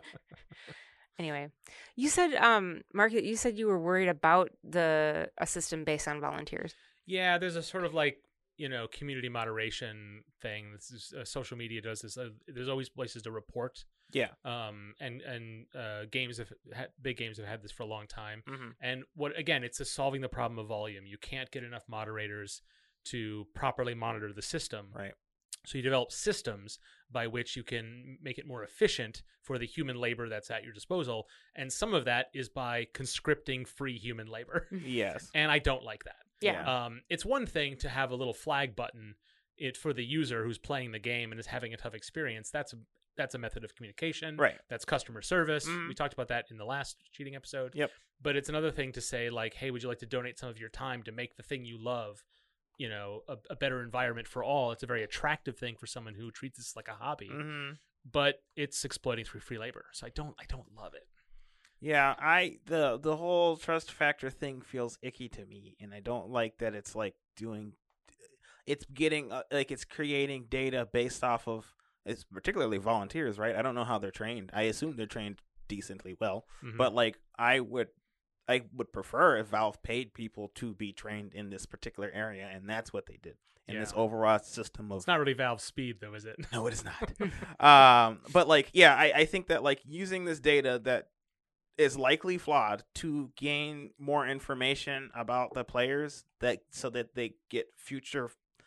Anyway, you said, um, Mark, you said you were worried about the a system based on volunteers. Yeah, there's a sort of like, you know, community moderation thing. This is, uh, social media does this. Uh, there's always places to report. Yeah. Um, and and uh, games have had, big games have had this for a long time. Mm-hmm. And what again, it's a solving the problem of volume. You can't get enough moderators to properly monitor the system. Right. So you develop systems by which you can make it more efficient for the human labor that's at your disposal. And some of that is by conscripting free human labor. Yes. And I don't like that. Yeah. Um, it's one thing to have a little flag button it for the user who's playing the game and is having a tough experience. That's a, that's a method of communication. Right. That's customer service. Mhm. We talked about that in the last cheating episode. Yep. But it's another thing to say, like, hey, would you like to donate some of your time to make the thing you love, you know, a, a better environment for all? It's a very attractive thing for someone who treats this like a hobby, Mm-hmm. but it's exploiting through free labor. So I don't I don't love it. Yeah, I the the whole trust factor thing feels icky to me, and I don't like that it's like doing, it's getting uh, like it's creating data based off of, it's particularly volunteers, right? I don't know how they're trained. I assume they're trained decently well, Mhm. but like I would, I would prefer if Valve paid people to be trained in this particular area, and that's what they did in this Yeah. overall system of. It's not really Valve speed, though, is it? No, it is not. um, but like, yeah, I, I think that like using this data that is likely flawed to gain more information about the players, that so that they get future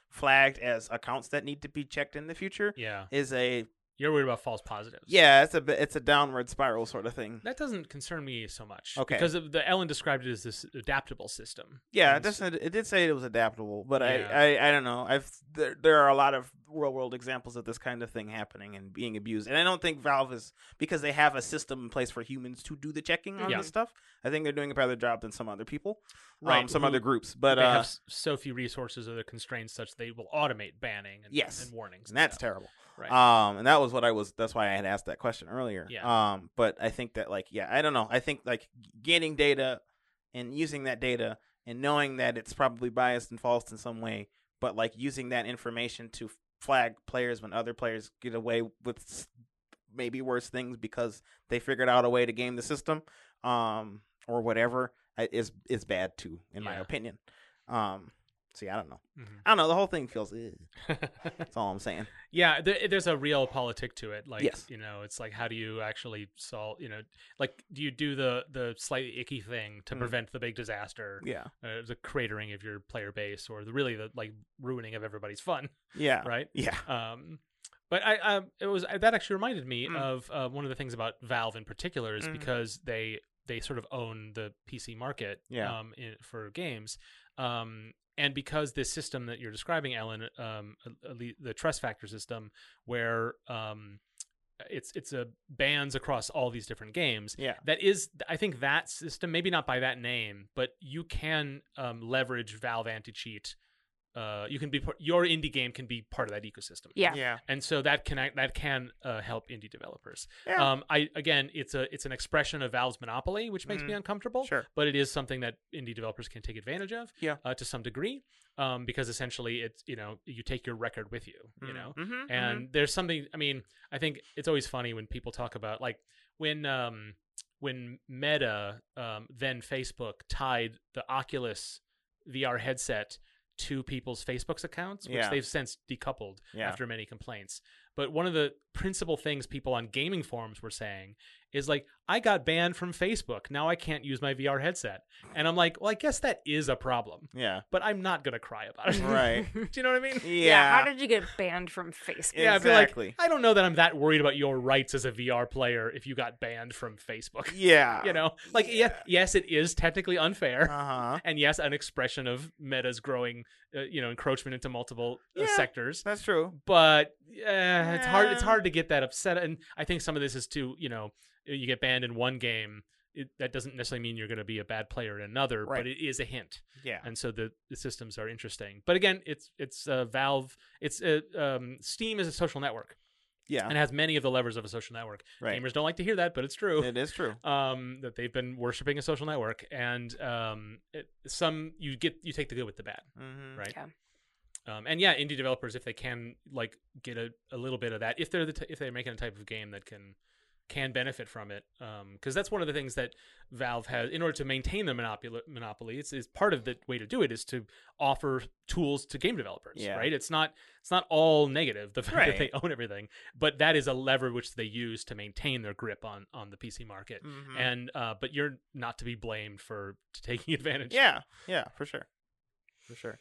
flagged as accounts that need to be checked in the future Yeah. is a You're worried about false positives. yeah, it's a bit- it's a downward spiral sort of thing. That doesn't concern me so much. Okay. Because of the Ellen described it as this adaptable system. Yeah, it, And does, so- it did say it was adaptable, but Yeah. I, I I don't know. I've there, there are a lot of real world examples of this kind of thing happening and being abused, and I don't think Valve is because they have a system in place for humans to do the checking on Yeah. this stuff. I think they're doing a better job than some other people, Right, Um, some who- other groups, but they uh, have s- so few resources or the constraints such they will automate banning and, Yes. and warnings. and that's stuff. terrible. Right. Um, and that was what I was. That's why I had asked that question earlier. Yeah. Um, but I think that like, yeah, I don't know. I think like getting data and using that data and knowing that it's probably biased and false in some way, but like using that information to flag players when other players get away with s- maybe worse things because they figured out a way to game the system, um, or whatever, I- is is bad too, in my Yeah. opinion. Um, see, I don't know. Mhm. I don't know. The whole thing feels. Ugh. That's all I'm saying. Yeah, there, there's a real politic to it. Like, Yes. you know, it's like, how do you actually solve, you know, like, do you do the the slightly icky thing to Mhm. prevent the big disaster, Yeah. uh, the cratering of your player base, or the really the like ruining of everybody's fun, Yeah. right? Yeah. Um, but I, I, it was that actually reminded me Mm. of uh, one of the things about Valve in particular is Mhm. because they they sort of own the P C market, Yeah. um, in, for games, um, and because this system that you're describing, Ellen, um, uh, the trust factor system, where um, it's it's a bans across all these different games. Yeah. That is, I think that system, maybe not by that name, but you can um, leverage Valve anti-cheat. Uh, you can be par- your indie game can be part of that ecosystem. Yeah. Yeah. And so that can act- that can uh, help indie developers. Yeah. Um, I again, it's a it's an expression of Valve's monopoly, which makes me Mhm. uncomfortable. Sure. But it is something that indie developers can take advantage of. Yeah. Uh, to some degree, um, because essentially it's you know you take your record with you. You know, Mm-hmm. and there's something. I mean, I think it's always funny when people talk about like when um when Meta, um, then Facebook, tied the Oculus V R headset to people's Facebook's accounts, which Yeah. they've since decoupled Yeah. after many complaints. But one of the principal things people on gaming forums were saying is like, I got banned from Facebook. Now I can't use my V R headset. And I'm like, well, I guess that is a problem, Yeah. but I'm not going to cry about it. Right. Do you know what I mean? Yeah. How did you get banned from Facebook? Yeah, I feel like Exactly. I don't know that I'm that worried about your rights as a V R player if you got banned from Facebook. Yeah. You know, like yeah. yes, it is technically unfair, Uh huh. and yes, an expression of Meta's growing, uh, you know, encroachment into multiple uh, Yeah. sectors. That's true. But uh, it's hard. It's Yeah. hard to get that upset, and I think some of this is too. You know, you get banned in one game. It, that doesn't necessarily mean you're going to be a bad player in another, Right. but it is a hint. Yeah. And so the, the systems are interesting. But again, it's it's uh, Valve. It's uh, um, Steam is a social network Yeah. and has many of the levers of a social network. Right. Gamers don't like to hear that, but it's true. It is true. Um, that they've been worshiping a social network, and um, it, some you get you take the good with the bad, Mm-hmm. right? Yeah. Um, and yeah, indie developers, if they can like get a, a little bit of that, if they're the t- if they're making a type of game that can can benefit from it, because that's one of the things that Valve has in order to maintain the monopoly. Monopoly, it's is part of the way to do it is to offer tools to game developers. Yeah. Right? It's not it's not all negative the fact that Right. they own everything, but that is a lever which they use to maintain their grip on on the P C market. Mhm. And uh, but you're not to be blamed for taking advantage. Yeah. Yeah. For sure. For sure.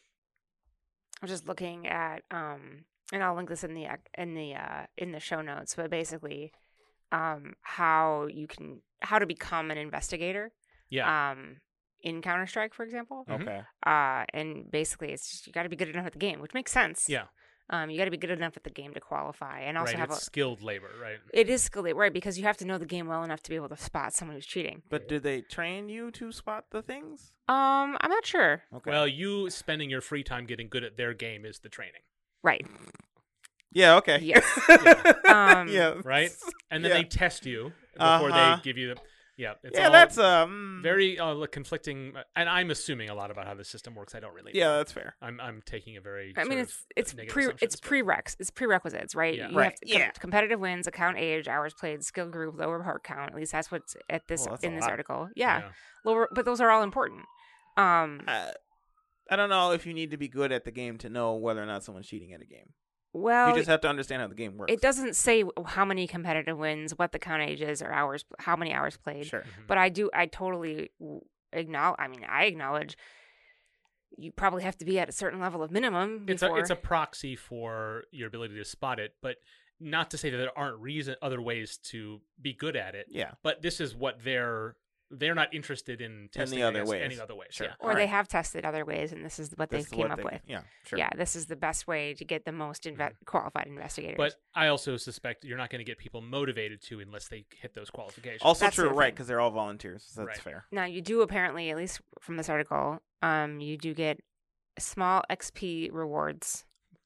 I'm just looking at um and I'll link this in the ac- in the uh in the show notes, but basically um how you can how to become an investigator Yeah. um in Counter-Strike, for example. Mhm. Okay. Uh and basically it's just, you got to be good enough at the game, which makes sense. Yeah. Um you got to be good enough at the game to qualify and also Right. have It's a skilled labor, right? it is skilled, right? Because you have to know the game well enough to be able to spot someone who's cheating. But did they train you to spot the things? Um, I'm not sure. Okay. Well, you spending your free time getting good at their game is the training, Right. yeah. Okay. Yes. Um, yeah. right? And then Yeah. they test you before Uh-huh. they give you the. Yeah, it's yeah. all That's um. very uh, conflicting, and I'm assuming a lot about how the system works. I don't really. Yeah. know. That's fair. I'm I'm taking a very. I mean, sort it's of it's negative pre assumption it's at this point. prereqs it's prerequisites, right? Yeah. You Right. have to, com- Yeah. competitive wins, account age, hours played, skill group, lower heart count. At least that's what's at this Well, that's a in this lot. article. Yeah. lower, but those are all important. Um, Uh, I don't know if you need to be good at the game to know whether or not someone's cheating at a game. well, You just have to understand how the game works. it doesn't say how many competitive wins, what the count age is, or hours, how many hours played. Sure. Mhm. But I do, I totally acknowledge. I mean, I acknowledge you probably have to be at a certain level of minimum It's a before. it's a proxy for your ability to spot it, but not to say that there aren't reason other ways to be good at it. Yeah. But this is what they're they're not interested in testing other I guess, ways. any other ways. Sure. Yeah. or All they right. have tested other ways, and this is what This they is came what up they- with. Yeah, sure. Yeah, this is the best way to get the most inve- qualified investigators. But I also suspect you're not going to get people motivated to unless they hit those qualifications. Also That's true, the right? thing. Because they're all volunteers. So that's Right. fair. now you do apparently, at least from this article, um, you do get small X P rewards.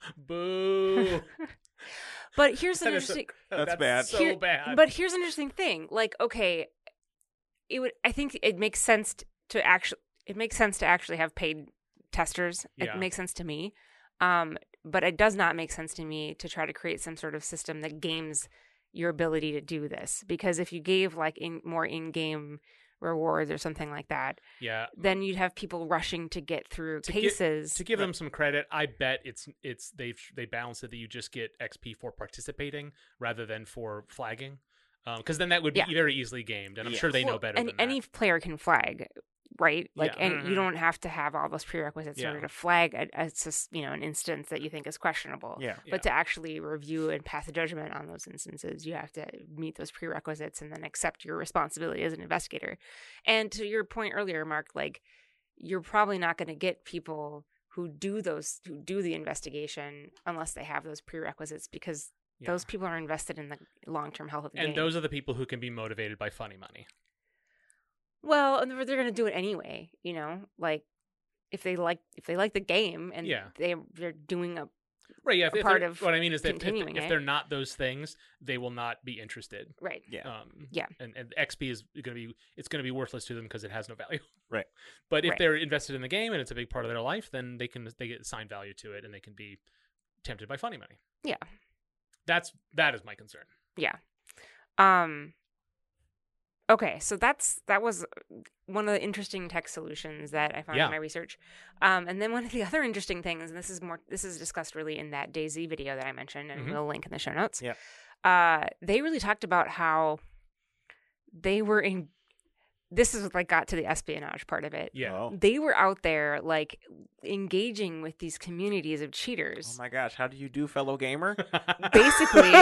Boo. But here's an That is so- interesting. That's bad. So Here- bad. But here's an interesting thing. Like, okay, it would. I think it makes sense t- to actually. It makes sense to actually have paid testers. Yeah. It makes sense to me. Um, but it does not make sense to me to try to create some sort of system that games your ability to do this. Because if you gave like in more in-game rewards or something like that, yeah. then you'd have people rushing to get through To gi- cases. To give them some credit, I bet it's it's they've they balance it that you just get X P for participating rather than for flagging, because then that would be Yeah. very easily gamed, and I'm Yeah. sure they know Well, better and than any that. player can flag, right? Like, Yeah. and Mhm. you don't have to have all those prerequisites in Yeah. order to flag a, a sus- you know, an instance that you think is questionable. Yeah. But to actually review and pass a judgment on those instances, you have to meet those prerequisites and then accept your responsibility as an investigator. And to your point earlier, Mark, like you're probably not going to get people who do those who do the investigation unless they have those prerequisites, because Yeah. those people are invested in the long-term health of the and game. those are the people who can be motivated by funny money. Well, and they're, they're going to do it anyway, you know, like if they like if they like the game and Yeah. they they're doing a Right, yeah. If, a if part they're- of what I mean is that if, if, continuing if it. they're not those things, they will not be interested. right. Yeah. Um, Yeah. And, and X P is going to be it's going to be worthless to them because it has no value. Right. But if Right. they're invested in the game and it's a big part of their life, then they can they get assigned value to it and they can be tempted by funny money. Yeah. That's that is my concern. Yeah. Um Okay, so that's that was one of the interesting tech solutions that I found Yeah. in my research. Um, and then one of the other interesting things, and this is more this is discussed really in that DayZ video that I mentioned, and Mhm. we'll link in the show notes. Yep. Uh, they really talked about how they were in. This is what like got to the espionage part of it. Yeah. Oh. They were out there like engaging with these communities of cheaters, Oh my gosh, how do you do, fellow gamer? basically,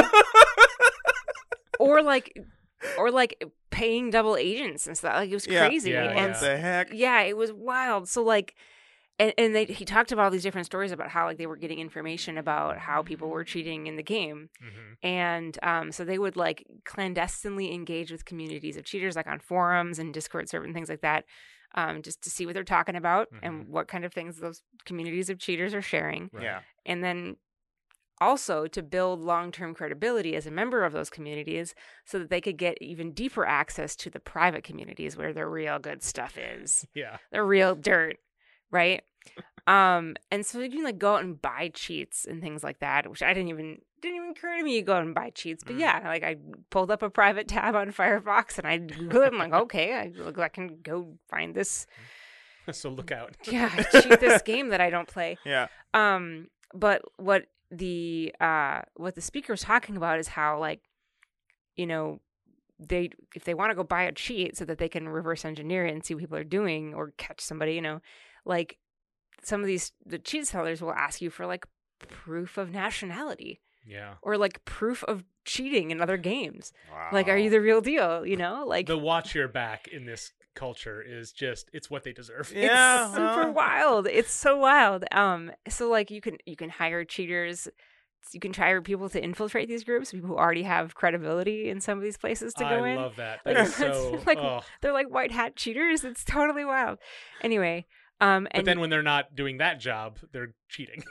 or like, or like paying double agents and stuff. Like it was Yeah. crazy. Yeah, and What yeah. the heck? yeah, it was wild. So like, and and they he talked about all these different stories about how like they were getting information about how people were cheating in the game, Mhm. and um, so they would like clandestinely engage with communities of cheaters, like on forums and Discord server and things like that, um, just to see what they're talking about and what kind of things those communities of cheaters are sharing, Right. Yeah. and then also to build long-term credibility as a member of those communities so that they could get even deeper access to the private communities where the real good stuff is, Yeah. the real dirt, right? Um, and so you can like go out and buy cheats and things like that, which I didn't even didn't even occur to me to go out and buy cheats. But Mm. yeah, like I pulled up a private tab on Firefox and I Googled it. I'm like, okay, I, look, I can go find this, So look out. yeah, cheat this game that I don't play. Yeah. Um, but what the uh what the speaker was talking about is how like, you know, they if they want to go buy a cheat so that they can reverse engineer it and see what people are doing or catch somebody, you know, like some of these the cheat sellers will ask you for like proof of nationality Yeah. or like proof of cheating in other games. Wow. Like, are you the real deal? You know, like The watch your back in this culture is just it's what they deserve. Yeah. it's super well, wild. It's so wild. Um, so like you can you can hire cheaters. You can hire people to infiltrate these groups, people who already have credibility in some of these places to go I in. love that. Like, That is it's so like- oh. They're like white hat cheaters. It's totally wild. Anyway, um, But and then when they're not doing that job, they're cheating.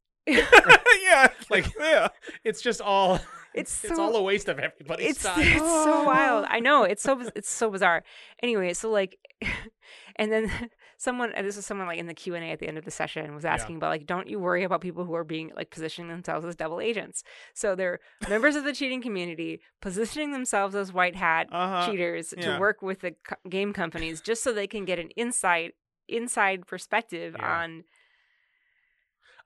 yeah. Like yeah. it's just all It's it's so- all a waste of everybody's it's time. it's so wild. I know it's so biz- it's so bizarre. Anyway, so like, and then someone and this was someone like in the Q and A at the end of the session was asking about like, don't you worry about people who are being like positioning themselves as double agents? So they're members of the cheating community positioning themselves as white hat Uh-huh. cheaters yeah. to work with the co- game companies just so they can get an insight inside perspective Yeah. on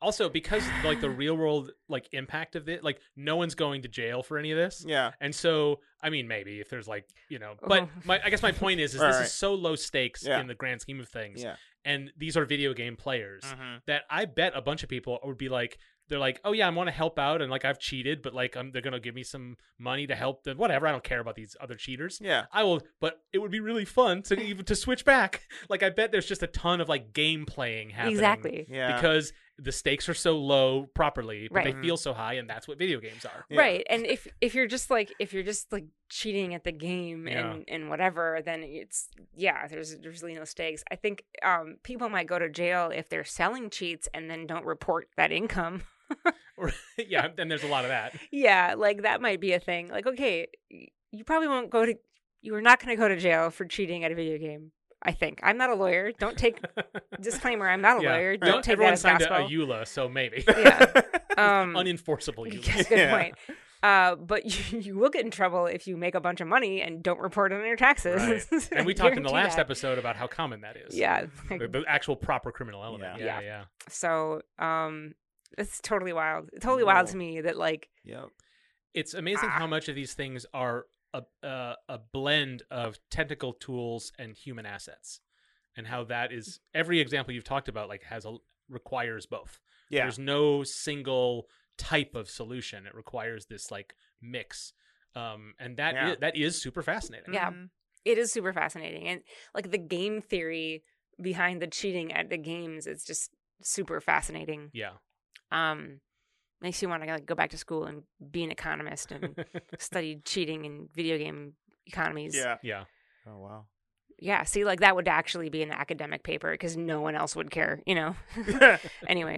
Also, because like the real world like impact of it, like no one's going to jail for any of this. Yeah. And so, I mean, maybe if there's like, you know, but Oh. my, I guess my point is, is Right, this right. is so low stakes Yeah. in the grand scheme of things. Yeah. And these are video game players Mhm. that I bet a bunch of people would be like, they're like, oh yeah, I want to help out. And like, I've cheated, but like, um, they're going to give me some money to help them. Whatever. I don't care about these other cheaters. Yeah. I will, but it would be really fun to even to switch back. Like, I bet there's just a ton of like game playing happening. Exactly. Yeah. Because the stakes are so low properly, but Right. they feel so high, and that's what video games are. Yeah. Right. And if if you're just like if you're just like cheating at the game Yeah. and and whatever, then it's yeah, there's there's really no stakes. I think um people might go to jail if they're selling cheats and then don't report that income. Or, yeah, and there's a lot of that. Yeah, like that might be a thing. Like, okay, y- you probably won't go to, you are not going to go to jail for cheating at a video game. I think I'm not a lawyer. Don't take disclaimer. I'm not a Yeah. lawyer. Well, Don't take everyone that as signed a, gospel. a EULA, so maybe. Yeah. Um, Unenforceable EULA. yes, good Yeah. point. Uh, but you, you will get in trouble if you make a bunch of money and don't report it on your taxes. Right. And we I talked in the guarantee last that. episode about how common that is. Yeah. The, the actual proper criminal element. Yeah. Yeah, Yeah. yeah. So, um, it's totally wild. Totally wild Whoa. to me that like, Yep. It's amazing Ah. how much of these things are a, a a blend of technical tools and human assets, and how that is every example you've talked about like has a requires both. Yeah. There's no single type of solution. It requires this like mix, um, and that Yeah. is, that is super fascinating. Yeah. Mhm. it is super fascinating. And like the game theory behind the cheating at the games is just super fascinating. Yeah. Um, makes you want to like go back to school and be an economist and study cheating in video game economies. Yeah. Yeah. Oh wow. Yeah. See, like that would actually be an academic paper because no one else would care, you know? Anyway,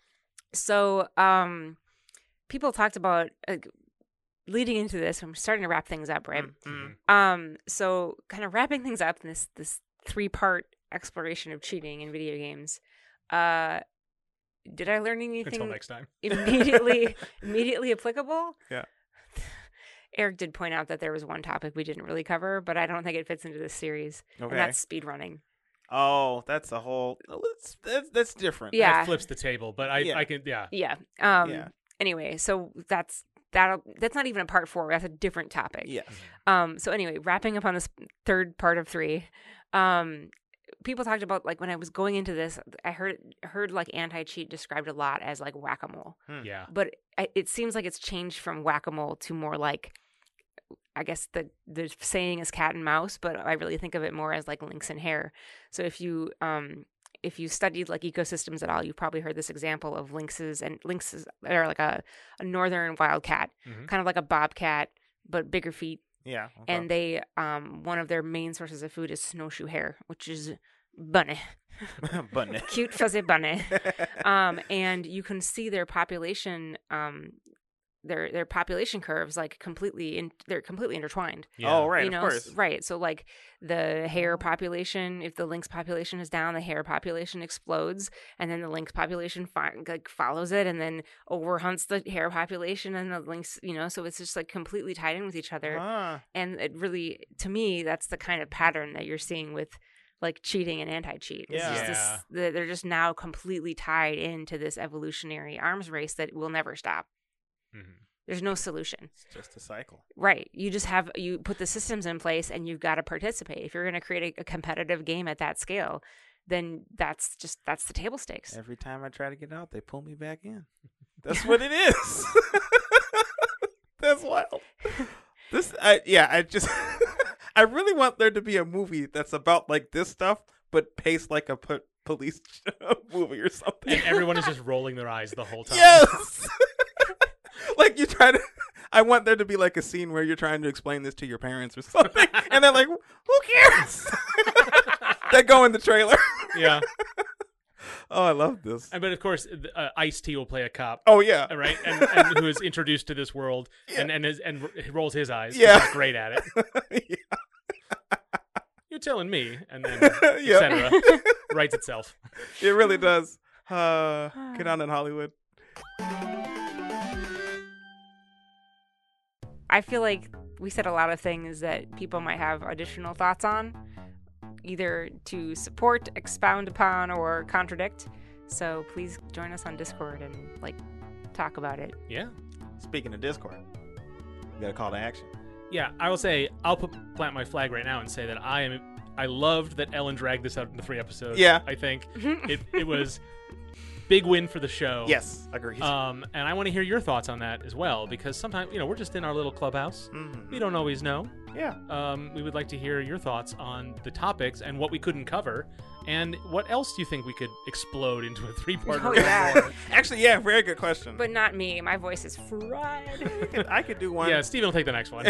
so um, people talked about uh, leading into this. I'm starting to wrap things up, right? Mhm. Um, so kind of wrapping things up in this this three part exploration of cheating in video games. Uh, did I learn anything Until next time. immediately immediately applicable? Yeah. Eric did point out that there was one topic we didn't really cover, but I don't think it fits into this series, Okay. and that's speed running. Oh, that's a whole. That's that's, that's different. Yeah. That flips the table, but I Yeah. I can yeah. Yeah. Um. Yeah. Anyway, so that's that. That's not even a part four. That's a different topic. Yes. Um, so anyway, wrapping up on this third part of three, um, people talked about like when I was going into this, I heard heard like anti-cheat described a lot as like whack-a-mole, Yeah. but I, it seems like it's changed from whack-a-mole to more like, I guess the the saying is cat and mouse, but I really think of it more as like lynx and hare. So if you um if you studied like ecosystems at all, you've probably heard this example of lynxes, and lynxes are like a, a northern wildcat, Mhm. kind of like a bobcat but bigger feet. Yeah. And they, um, one of their main sources of food is snowshoe hare, which is bunny, bunny. cute fuzzy bunny. Um, and you can see their population, um, their their population curves like completely in, they're completely intertwined. Yeah. Oh, right. you know, of course. S- right. So like the hare population, if the lynx population is down, the hare population explodes, and then the lynx population fi- like follows it, and then overhunts the hare population, and the lynx, you know. So it's just like completely tied in with each other. Ah, And it really, to me, that's the kind of pattern that you're seeing with like cheating and anti-cheat. It's Yeah. just this, Yeah. the- they're just now completely tied into this evolutionary arms race that will never stop. Mhm. There's no solution. it's just a cycle. Right. You just have, you put the systems in place and you've got to participate. If you're going to create a, a competitive game at that scale, then that's just, that's the table stakes. Every time I try to get out, they pull me back in. That's what it is. That's wild. This, I, yeah, I just, I really want there to be a movie that's about like this stuff, but paced like a po- police movie or something. And everyone is just rolling their eyes the whole time. Yes. Like you try to, I want there to be like a scene where you're trying to explain this to your parents or something, and they're like, "Who cares?" They go in the trailer. Yeah. Oh, I love this. And, but of course, uh, Ice-T will play a cop. Oh yeah, Right, and, and who is introduced to this world, Yeah. and and is, and r- rolls his eyes. 'cause Yeah. he's great at it. Yeah. You're telling me, and then Yeah. et cetera writes itself. It really does. Uh, get on in Hollywood. I feel like we said a lot of things that people might have additional thoughts on, either to support, expound upon, or contradict. So please join us on Discord and like talk about it. Yeah. Speaking of Discord, you got a call to action. Yeah, I will say I'll put, plant my flag right now and say that I am. I loved that Ellen dragged this out into three episodes. Yeah. I think it it was big win for the show. Yes, agreed. Um, and I want to hear your thoughts on that as well, because sometimes, you know, we're just in our little clubhouse. Mhm. We don't always know. Yeah. Um, we would like to hear your thoughts on the topics and what we couldn't cover, and what else do you think we could explode into a three-part? Oh, yeah. Actually, yeah, very good question. But not me. My voice is fried. I could do one. Yeah, Steven will take the next one.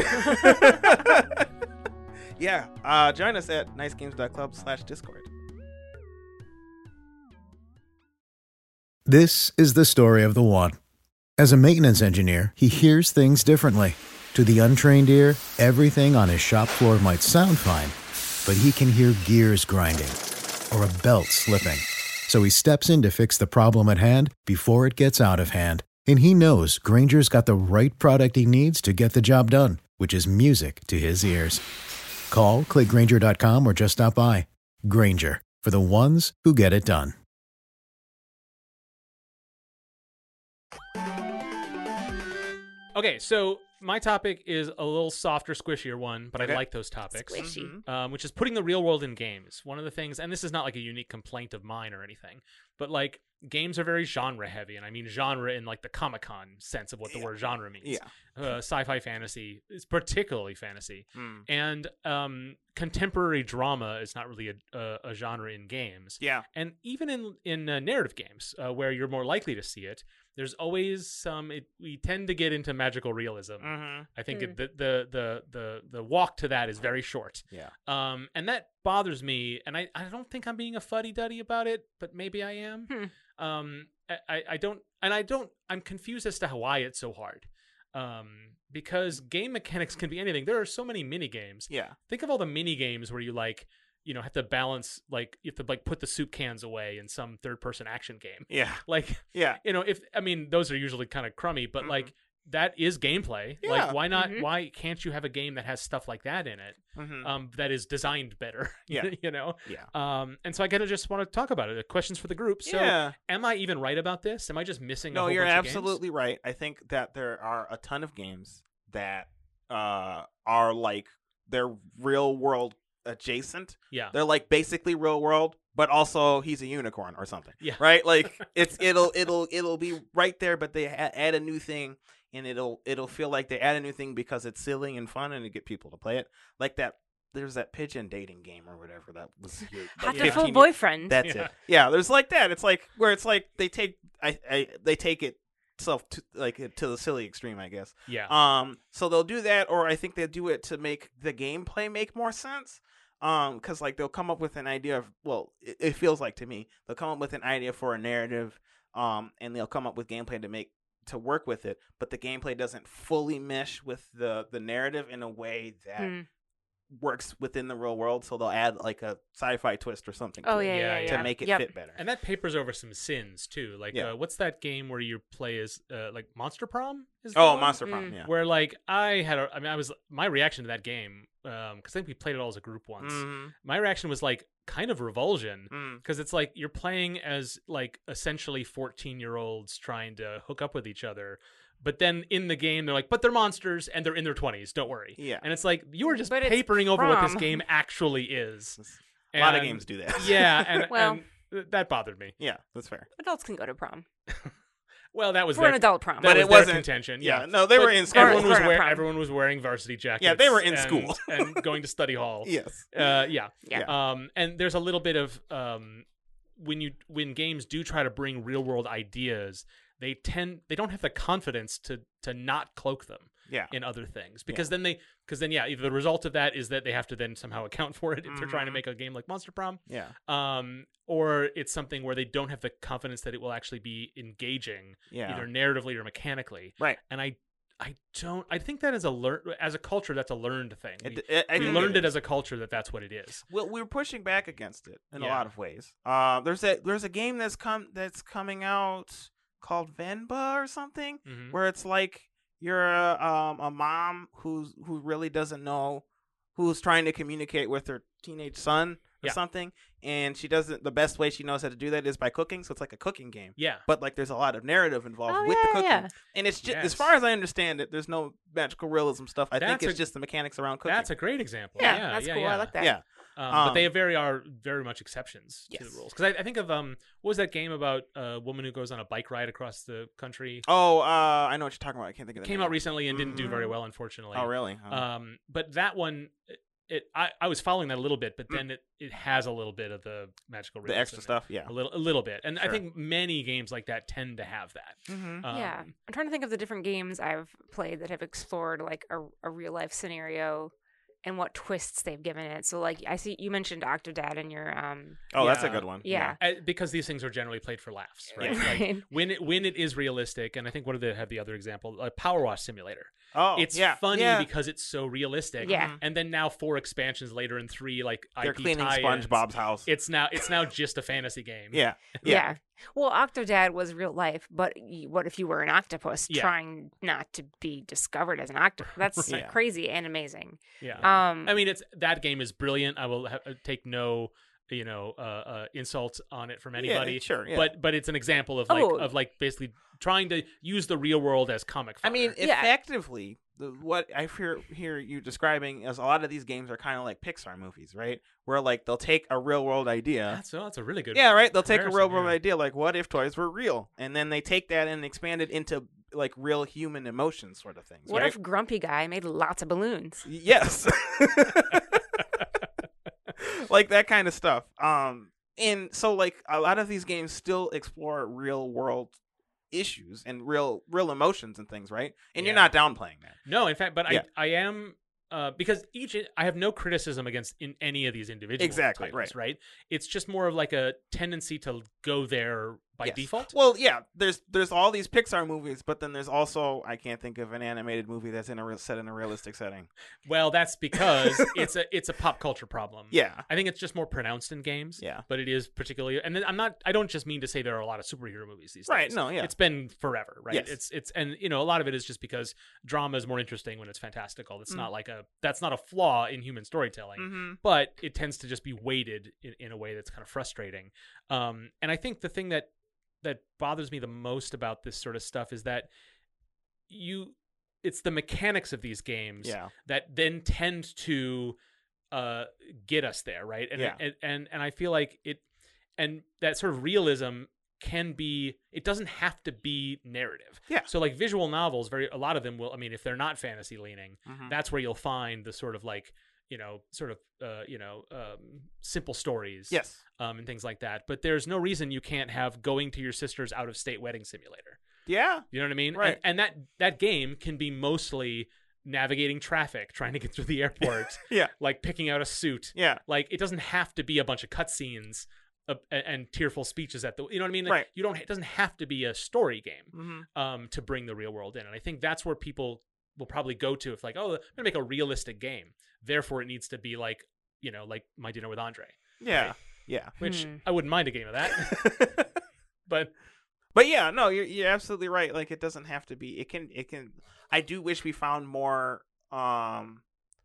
Yeah. Uh, join us at nice games dot club slash discord. This is the story of the one. As a maintenance engineer, he hears things differently. To the untrained ear, everything on his shop floor might sound fine, but he can hear gears grinding or a belt slipping. So he steps in to fix the problem at hand before it gets out of hand. And he knows Grainger's got the right product he needs to get the job done, which is music to his ears. Call, click Grainger dot com, or just stop by. Grainger, for the ones who get it done. Okay, so my topic is a little softer, squishier one, but Okay. I like those topics. Squishy. Mhm. Um, which is putting the real world in games. One of the things, and this is not like a unique complaint of mine or anything, but like games are very genre heavy, and I mean genre in like the Comic-Con sense of what the Yeah. word genre means. Yeah. Uh, sci-fi fantasy is particularly fantasy, Mm. and um, contemporary drama is not really a, a, a genre in games. Yeah. And even in in uh, narrative games, uh, where you're more likely to see it, there's always some. It, we tend to get into magical realism. Mm-hmm. I think Mm. it, the, the the the the walk to that is very short. Yeah. Um, and that bothers me, and I, I don't think I'm being a fuddy-duddy about it, but maybe I am. Hmm. Um, I- I, I don't, and I don't, I'm confused as to why it's so hard. Um, because game mechanics can be anything. There are so many mini games. Yeah. Think of all the mini games where you like, you know, have to balance, like, you have to like put the soup cans away in some third-person action game. Yeah. Like, Yeah. you know, if I mean, those are usually kind of crummy, but Mhm. like that is gameplay. Yeah. Like, why not? Mhm. Why can't you have a game that has stuff like that in it? Mm-hmm. Um, that is designed better. Yeah. you know. Yeah. Um, and so I gotta just want to talk about it. Questions for the group. So, yeah. am I even right about this? Am I just missing? a No, whole you're bunch of games? absolutely right. I think that there are a ton of games that uh, are like they're real world adjacent. Yeah. They're like basically real world, but also he's a unicorn or something. Yeah. Right? Like it's it'll it'll it'll be right there, but they ha- add a new thing, and it'll it'll feel like they add a new thing because it's silly and fun and to get people to play it. Like that. There's that pigeon dating game or whatever that was. Like Hatful fifteen years- boyfriend. That's Yeah. it. Yeah, there's like that. It's like where it's like they take I, I they take it self to like to the silly extreme, I guess. Yeah. Um, so they'll do that, or I think they do it to make the gameplay make more sense. Um, because like they'll come up with an idea of well, it, it feels like to me they'll come up with an idea for a narrative, um, and they'll come up with gameplay to make to work with it, but the gameplay doesn't fully mesh with the the narrative in a way that Hmm. works within the real world. So they'll add like a sci-fi twist or something. Oh to yeah, it yeah, Yeah, yeah. to make it Yep. fit better. And that papers over some sins too. Like, Yeah. uh, what's that game where you play as uh, like Monster Prom? Is the Oh, one? Monster Prom, Mm. yeah. Where like I had, a, I mean, I was my reaction to that game um because I think we played it all as a group once. Mhm. My reaction was like kind of revulsion Mm. because it's like you're playing as like essentially fourteen year olds trying to hook up with each other. But then in the game, they're like, but they're monsters and they're in their twenties. Don't worry. Yeah. And it's like, you were just But it's papering over what this prom. game actually is. A lot of And- games do that. Yeah. And, Well- and th- that bothered me. Yeah, that's fair. Adults can go to prom. Well, that was For their, an adult prom. that But was it their wasn't- contention. Yeah, Yeah. no, they But were in school. Everyone was, Grown-up wear, prom. everyone was wearing varsity jackets. Yeah, they were in and- school. and going to study hall. Yes. Uh, yeah. Yeah. Um, and there's a little bit of um, when you when games do try to bring real world ideas, they tend they don't have the confidence to to not cloak them Yeah. in other things because then they because then yeah either the result of that is that they have to then somehow account for it if they're trying to Mhm. make a game like Monster Prom, Yeah. um, or it's something where they don't have the confidence that it will actually be engaging Yeah. either narratively or mechanically. Right. And I I don't I think that as a learn as a culture that's a learned thing. We, It, it, I we think learned it is. as a culture that that's what it is. Well, we were pushing back against it in a Yeah. lot of ways. Uh, there's a there's a game that's come that's coming out called Venba or something, Mhm. where it's like you're a, um, a mom who's who really doesn't know who's trying to communicate with her teenage son or Yeah. something, and she doesn't. The best way she knows how to do that is by cooking. So it's like a cooking game. Yeah. But like, there's a lot of narrative involved Oh, with the yeah, cooking, yeah. and it's just as Yes. far as I understand it, there's no magical realism stuff. I think That's it's a- just the mechanics around cooking. That's a great example. Yeah, Yeah, that's yeah, cool. yeah. I like that. yeah. Um, Um, but they very are very much exceptions to Yes. the rules. Because I, I think of um, what was that game about a woman who goes on a bike ride across the country? Oh, uh, I know what you're talking about. I can't think of the Came name. out recently and didn't do very Mhm. well, unfortunately. Oh, really? Oh. Um, but that one, it, it I, I was following that a little bit, but Mm. then it, it has a little bit of the magical the realism extra in it. stuff. Yeah. A little, a little bit, and I Sure. think many games like that tend to have that. Mm-hmm. Um, yeah, I'm trying to think of the different games I've played that have explored like a, a real life scenario and what twists they've given it. So like I see you mentioned Octodad in your um Oh, that's a Yeah. good one. yeah. Uh, because these things are generally played for laughs, right? Yeah. Like, Right. when it when it is realistic, and I think what do they have the other example? A Power Wash Simulator. Oh, It's yeah. funny yeah. because it's so realistic. Yeah. And then now four expansions later and three like they're I P cleaning tie-ins, SpongeBob's house. It's now it's now just a fantasy game. yeah. yeah. Yeah. Well, Octodad was real life, but y- what if you were an octopus Yeah. trying not to be discovered as an octopus? That's Yeah. crazy and amazing. Yeah. Um, I mean, it's that game is brilliant. I will ha- take no, you know, uh, uh, insult on it from anybody. sure, yeah. But but it's an example of like Oh. of like basically trying to use the real world as comic. I mean, fodder. Yeah. effectively, the, what I hear hear you describing is a lot of these games are kind of like Pixar movies, right? Where like they'll take a real world idea. that's oh, that's a really good. Yeah, right. They'll take a comparison, real world yeah. idea, like what if toys were real, and then they take that and expand it into like real human emotions, sort of things. what right? if Grumpy Guy made lots of balloons? Yes. Like that kind of stuff. Um, and so like a lot of these games still explore real world issues and real real emotions and things, right? And you're Yeah. not downplaying that. No, in fact, but Yeah. I I am. Uh, because each, I have no criticism against in any of these individual Exactly, titles, right. right? It's just more of like a tendency to go there by Yes. default. Well, yeah, there's there's all these Pixar movies, but then there's also I can't think of an animated movie that's in a real, set in a realistic setting. Well, that's because it's a it's a pop culture problem. Yeah. I think it's just more pronounced in games. Yeah. But it is particularly, and then I'm not. I don't just mean to say there are a lot of superhero movies these Right, days. no, yeah. It's been forever, right? Yes. It's it's and you know a lot of it is just because drama is more interesting when it's fantastical. It's Mm. not like a that's not a flaw in human storytelling, Mm-hmm. but it tends to just be weighted in, in a way that's kind of frustrating. Um, and I think the thing that that bothers me the most about this sort of stuff is that you it's the mechanics of these games Yeah. that then tend to uh, get us there, right? And, Yeah. and and and I feel like it, and that sort of realism can be. It doesn't have to be narrative. Yeah. So like visual novels, very a lot of them will. I mean, if they're not fantasy leaning, Mhm. that's where you'll find the sort of like you know sort of uh, you know um, simple stories. Yes. Um, and things like that. But there's no reason you can't have going to your sister's out of state wedding simulator. Yeah. You know what I mean? Right. And, and that that game can be mostly navigating traffic, trying to get through the airport, Yeah. like picking out a suit. Yeah. Like it doesn't have to be a bunch of cutscenes uh, and, and tearful speeches at the. You know what I mean? Like, Right. You don't. It doesn't have to be a story game Mm-hmm. um, to bring the real world in. And I think that's where people will probably go to if like, oh, I'm gonna make a realistic game. Therefore, it needs to be like you know like My Dinner with Andre, Yeah. Right. Yeah. which Hmm. I wouldn't mind a game of that. But But yeah, no, you're you're absolutely right. Like it doesn't have to be. It can. It can. I do wish we found more. Um.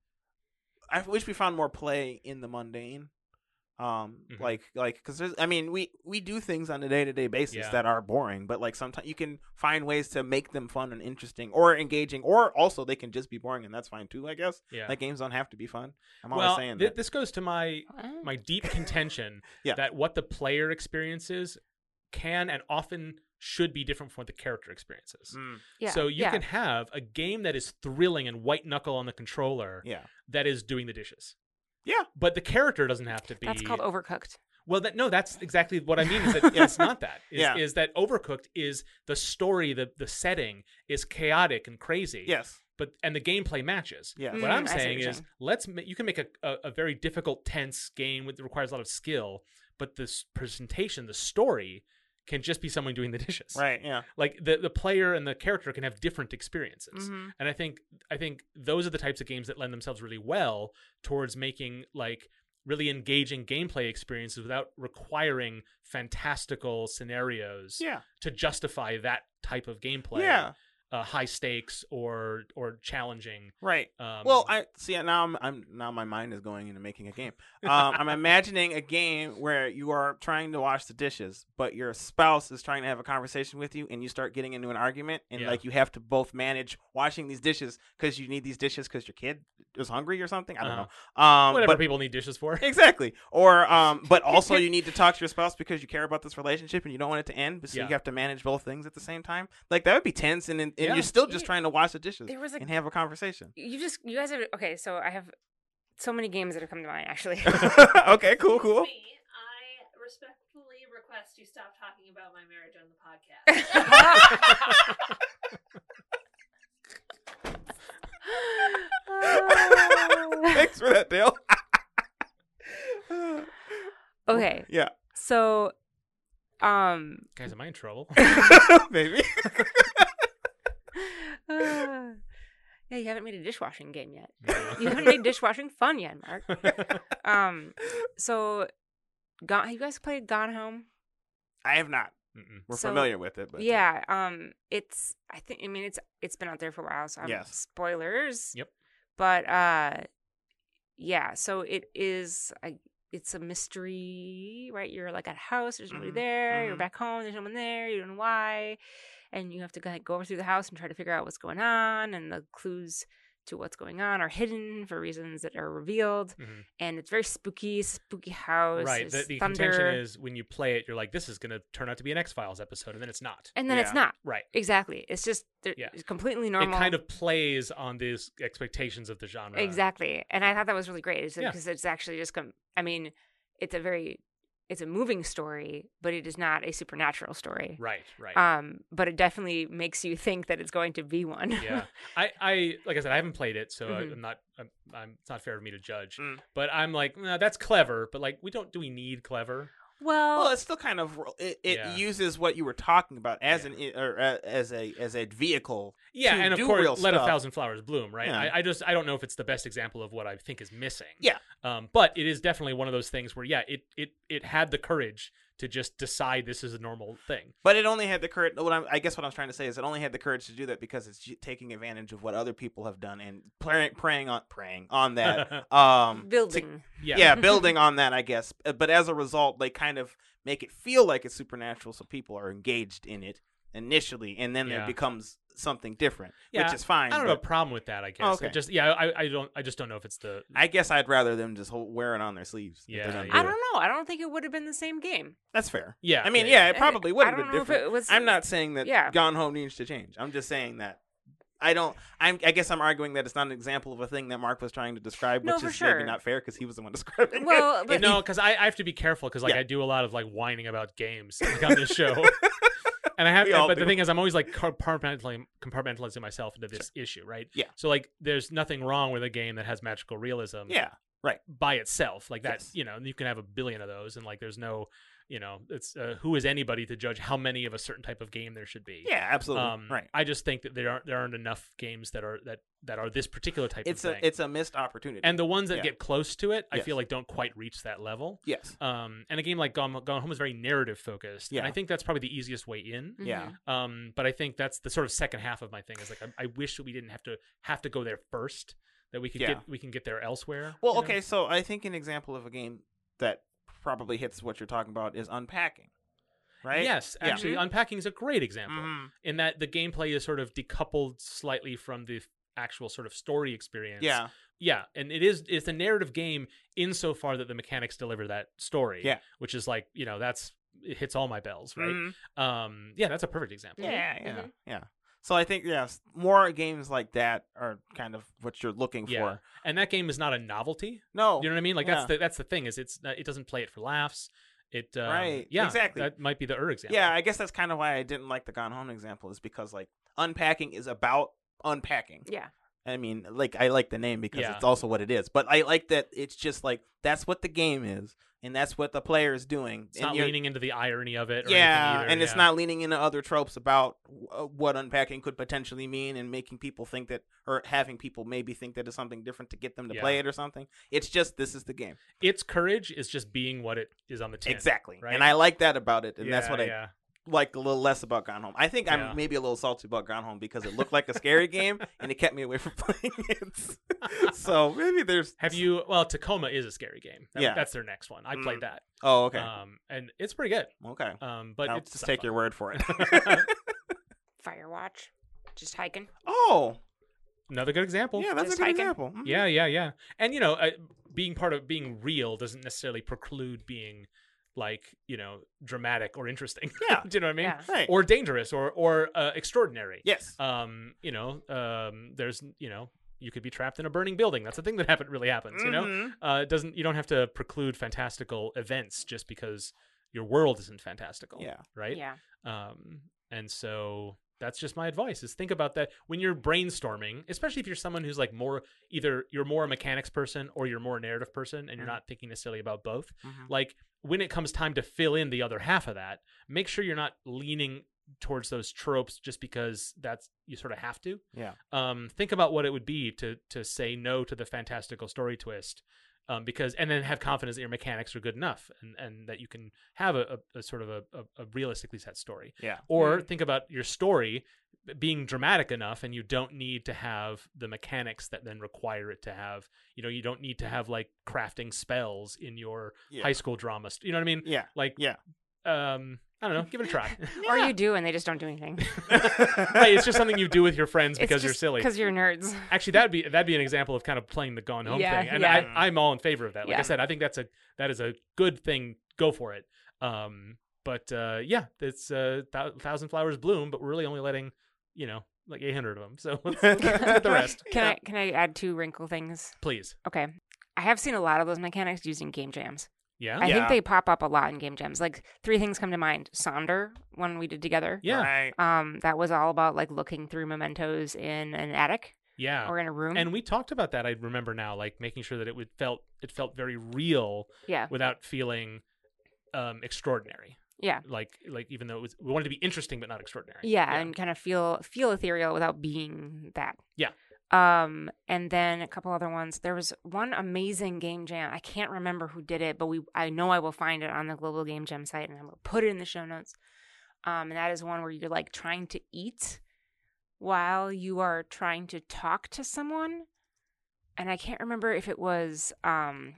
I wish we found more play in the mundane. Um. Mhm. Like like because there's. I mean, we we do things on a day to day basis Yeah. that are boring, but like sometimes you can find ways to make them fun and interesting or engaging, or also they can just be boring and that's fine too. I guess. yeah. Like games don't have to be fun. I'm well, always saying thi- that. this goes to my Oh. my deep contention Yeah. that what the player experiences can and often should be different from what the character experiences. Mm, Yeah. So you yeah. can have a game that is thrilling and white knuckle on the controller yeah. that is doing the dishes. Yeah. But the character doesn't have to be. That's called Overcooked. Well, that no, that's exactly what I mean. Is that it's not that. Is, Yeah. is that Overcooked is the story, the the setting is chaotic and crazy. Yes. But and the gameplay matches. Yeah. What Mm, I'm I see what saying you're is, saying. let's ma- you can make a, a, a very difficult, tense game with, that requires a lot of skill, but this presentation, the story, can just be someone doing the dishes. Right. Yeah. Like the the player and the character can have different experiences. Mhm. And I think I think those are the types of games that lend themselves really well towards making like really engaging gameplay experiences without requiring fantastical scenarios Yeah. to justify that type of gameplay. Yeah. uh, high stakes or or challenging. Right. Um, Well, I see now. I'm, I'm now my mind is going into making a game. Um, I'm imagining a game where you are trying to wash the dishes, but your spouse is trying to have a conversation with you, and you start getting into an argument, and Yeah. like you have to both manage washing these dishes because you need these dishes because your kid is hungry or something. I don't Uh-huh. know. Um, whatever but people need dishes for. exactly. Or um, but also you need to talk to your spouse because you care about this relationship and you don't want it to end. So Yeah. you have to manage both things at the same time. Like that would be tense, and and Yeah. you're still just Yeah. trying to wash the dishes There was a and have a conversation. you just you guys are okay. So I have so many games that have come to mind actually. Okay, cool, cool. Me, I respectfully request you stop talking about my marriage on the podcast. Thanks for that, Dale. Okay, Yeah, so um, Guys, am I in trouble? maybe. uh, yeah, you haven't made a dishwashing game yet. No. You haven't made dishwashing fun yet, Mark. Um, so, Gone, have you guys played Gone Home? I have not. Mm-mm. We're So, familiar with it, but Yeah, um, it's I think I mean it's it's been out there for a while, so I'm Yes. spoilers. Yep. But uh, yeah, so it is. I, it's a mystery, right? You're like at a house, there's nobody Mhm, there. You're mhm. back home, there's no one there. You don't know why, and you have to like go over through the house and try to figure out what's going on, and the clues to what's going on are hidden for reasons that are revealed. Mhm. And it's very spooky, spooky house. Right. The, there's the thunder, contention is when you play it, you're like, this is going to turn out to be an X-Files episode, and then it's not. and then it's Yeah. not. Right. Exactly. It's just they're- Yeah. it's completely normal. It kind of plays on these expectations of the genre. Exactly. And I thought that was really great. It's Yeah. because it's actually just come I mean, it's a very it's a moving story, but it is not a supernatural story. Right. Right. Um, but it definitely makes you think that it's going to be one. yeah. I, I, like I said, I haven't played it, so I, Mhm. I'm not. I'm, I'm. It's not fair for me to judge. Mm. But I'm like, nah, that's clever. But like, we don't. Do we need clever? well, well, it's still kind of it, it Yeah. uses what you were talking about as Yeah. an or uh, as a as a vehicle. Yeah, to and of do course, real let a stuff. thousand flowers bloom. Right. Yeah. I, I just. I don't know if it's the best example of what I think is missing. Yeah. Um. But it is definitely one of those things where, yeah, it it it had the courage to just decide this is a normal thing. But it only had the courage. What I'm, I guess what I'm trying to say is it only had the courage to do that because it's j- taking advantage of what other people have done and praying, praying on praying on that. um, to- building. Yeah. yeah, building on that, I guess. Uh, But as a result, they kind of make it feel like it's supernatural, so people are engaged in it initially, and then Yeah. it becomes something different, Yeah, which is fine. I don't have a but problem with that. I guess. Oh, It okay. just. Yeah. I. I don't. I just don't know if it's the. I guess I'd rather them just hold, wear it on their sleeves. if they're Yeah, gonna yeah. do I it. don't know. I don't think it would have been the same game. That's fair. Yeah. I mean, yeah, it I- probably would I have don't been know if different. it was- I'm not saying that Yeah. Gone Home needs to change. I'm just saying that I don't. I'm. I guess I'm arguing that it's not an example of a thing that Mark was trying to describe, No, which for is sure. maybe not fair because he was the one describing Well, it. but- no, because I, I have to be careful because like Yeah. I do a lot of like whining about games like, on this show, and I have. We all But do. the thing is, I'm always like compartmentalizing, compartmentalizing myself into this issue, right? Yeah. So like, there's nothing wrong with a game that has magical realism. Yeah. Right. By itself, like that, Yes. you know, you can have a billion of those, and like, there's no, you know, it's uh, who is anybody to judge how many of a certain type of game there should be? Yeah. Absolutely. Um, right. I just think that there aren't there aren't enough games that are that that are this particular type It's of a thing. it's a missed opportunity. and the ones that Yeah. get close to it, I Yes. feel like don't quite reach that level. yes. Um, and a game like Gone, Gone Home is very narrative focused. Yeah. And I think that's probably the easiest way in. Yeah. Mhm. Um, but I think that's the sort of second half of my thing is like I, I wish that we didn't have to have to go there first. That we could Yeah. get we can get there elsewhere. Well, you know? okay. So I think an example of a game that probably hits what you're talking about is Unpacking. Right. Yes, Yeah. actually, Unpacking is a great example Mhm. in that the gameplay is sort of decoupled slightly from the actual sort of story experience. Yeah. Yeah, and it is it's a narrative game insofar that the mechanics deliver that story. Yeah. Which is like, you know, that's it hits all my bells, right? Mhm. Um yeah, that's a perfect example. Yeah, yeah, Mhm. yeah. So I think yes, more games like that are kind of what you're looking Yeah. for. And that game is not a novelty. No, You know what I mean? Like Yeah. that's the that's the thing is it's it doesn't play it for laughs. It um, Right, Yeah, exactly. That might be the er example. yeah, I guess that's kind of why I didn't like the Gone Home example is because like Unpacking is about unpacking. Yeah. I mean, like I like the name because Yeah. it's also what it is, but I like that it's just like that's what the game is, and that's what the player is doing. It's and not you're- leaning into the irony of it. Or yeah, anything either. and it's yeah. not leaning into other tropes about uh, what unpacking could potentially mean and making people think that, or having people maybe think that it's something different to get them to Yeah. play it or something. It's just this is the game. Its courage is just being what it is on the tin. Exactly, right? and I like that about it, and that's Yeah, what I yeah. like a little less about Gone Home. I think Yeah. I'm maybe a little salty about Gone Home because it looked like a scary game and it kept me away from playing it. So maybe there's. Have you? Well, Tacoma is a scary game. That- Yeah. that's their next one. I Mm. played that. Oh, okay. Um, and it's pretty good. okay. Um, but I'll it's just take your word for it. Firewatch, just hiking. Oh, Another good example. yeah, that's Just a good hiking. example. Mhm. Yeah, yeah, yeah. And you know, uh, being part of being real doesn't necessarily preclude being like, you know, dramatic or interesting. Yeah. Do you know what I mean? Yeah. Right. Or dangerous or or uh, extraordinary. yes. Um, you know, um, there's, you know, you could be trapped in a burning building. That's a thing that happen really happens. You know, Mhm. uh, it doesn't. You don't have to preclude fantastical events just because your world isn't fantastical. Yeah. Right. Yeah. Um, and so that's just my advice is think about that when you're brainstorming, especially if you're someone who's like more, either you're more a mechanics person or you're more a narrative person and you're Mhm. not thinking necessarily about both. Mhm. Like when it comes time to fill in the other half of that, make sure you're not leaning towards those tropes just because that's, you sort of have to. Yeah. Um, think about what it would be to, to say no to the fantastical story twist. Um, because and then have confidence that your mechanics are good enough and, and that you can have a, a, a sort of a, a, a realistically set story. Yeah. Or think about your story being dramatic enough and you don't need to have the mechanics that then require it to have, you know, you don't need to have like crafting spells in your Yeah. high school drama. st- You know what I mean? Yeah. Like, Yeah. um, I don't know, give it a try. Or you do and they just don't do anything. Right, it's just something you do with your friends because you're silly. Because you're nerds. Actually, that'd be that'd be an example of kind of playing the Gone Home Yeah, thing, and yeah. I, I'm all in favor of that. Like I Yeah. said, I think that's a that is a good thing. Go for it. Um, but uh, yeah, it's uh, th- thousand flowers bloom, but we're really only letting you know like eight hundred of them. So let's, let's get the rest, Can I can I add two wrinkle things? please. Okay. I have seen a lot of those mechanics using game jams. Yeah, I Yeah. think they pop up a lot in game jams. Like three things come to mind. Sonder, one we did together. yeah, Right. Um, that was all about like looking through mementos in an attic yeah. or in a room. And we talked about that. I remember now, like making sure that it would felt it felt very real yeah. without feeling um, extraordinary. Yeah. Like like even though it was, we wanted to be interesting but not extraordinary. Yeah, and kind of feel feel ethereal without being that. Yeah. Um, and then a couple other ones. There was one amazing game jam. I can't remember who did it, but we I know I will find it on the Global Game Jam site, and I will put it in the show notes. Um, and that is one where you're like trying to eat while you are trying to talk to someone. And I can't remember if it was um,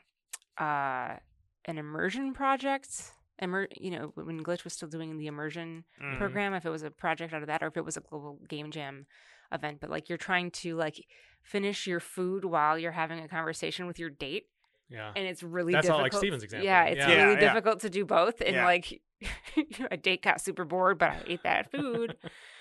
uh, an immersion project. Immer- you know, when Glitch was still doing the immersion Mhm. program, if it was a project out of that or if it was a Global Game Jam event. But like you're trying to like finish your food while you're having a conversation with your date, yeah. and it's really That's not difficult. like Steven's example. Yeah, it's Yeah. really Yeah, yeah. difficult to do both. And Yeah. like a date got super bored, but I ate that food.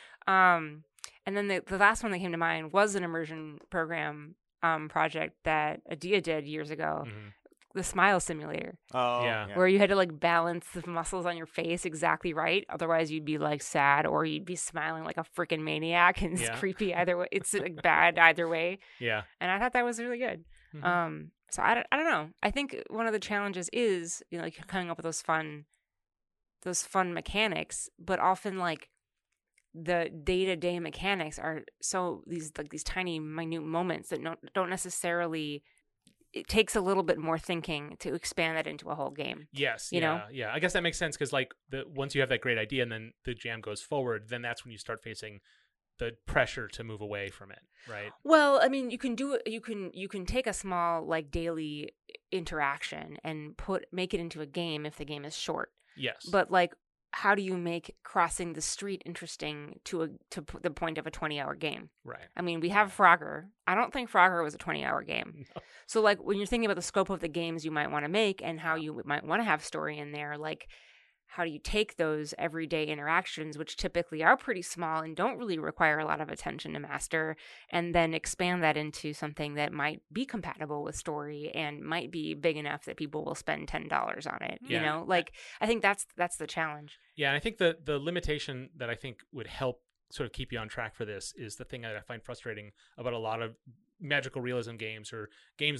um, and then the the last one that came to mind was an immersion program um project that Adia did years ago, Mhm. the Smile Simulator, Oh, Yeah. where you had to like balance the muscles on your face exactly right. Otherwise, you'd be like sad or you'd be smiling like a freaking maniac, and it's Yeah. creepy either way. It's like bad either way. Yeah. And I thought that was really good. Mhm. Um, so I don't, I don't know. I think one of the challenges is you know like coming up with those fun, those fun mechanics, but often like the day to day mechanics are so these like these tiny minute moments that don't don't necessarily. It takes a little bit more thinking to expand that into a whole game. Yes, You yeah, know? yeah. I guess that makes sense because like the once you have that great idea and then the jam goes forward, then that's when you start facing the pressure to move away from it, right? Well, I mean, you can do it. You can you can take a small like daily interaction and put make it into a game if the game is short. Yes, But like, how do you make crossing the street interesting to a to p- the point of a twenty hour game? right. I mean, we have Frogger. I don't think Frogger was a twenty hour game. No. So like when you're thinking about the scope of the games you might want to make and how you might want to have story in there, like how do you take those everyday interactions, which typically are pretty small and don't really require a lot of attention to master, and then expand that into something that might be compatible with story and might be big enough that people will spend ten dollars on it. You Yeah. know, like I think that's that's the challenge. Yeah, and I think the the limitation that I think would help sort of keep you on track for this is the thing that I find frustrating about a lot of magical realism games or games that are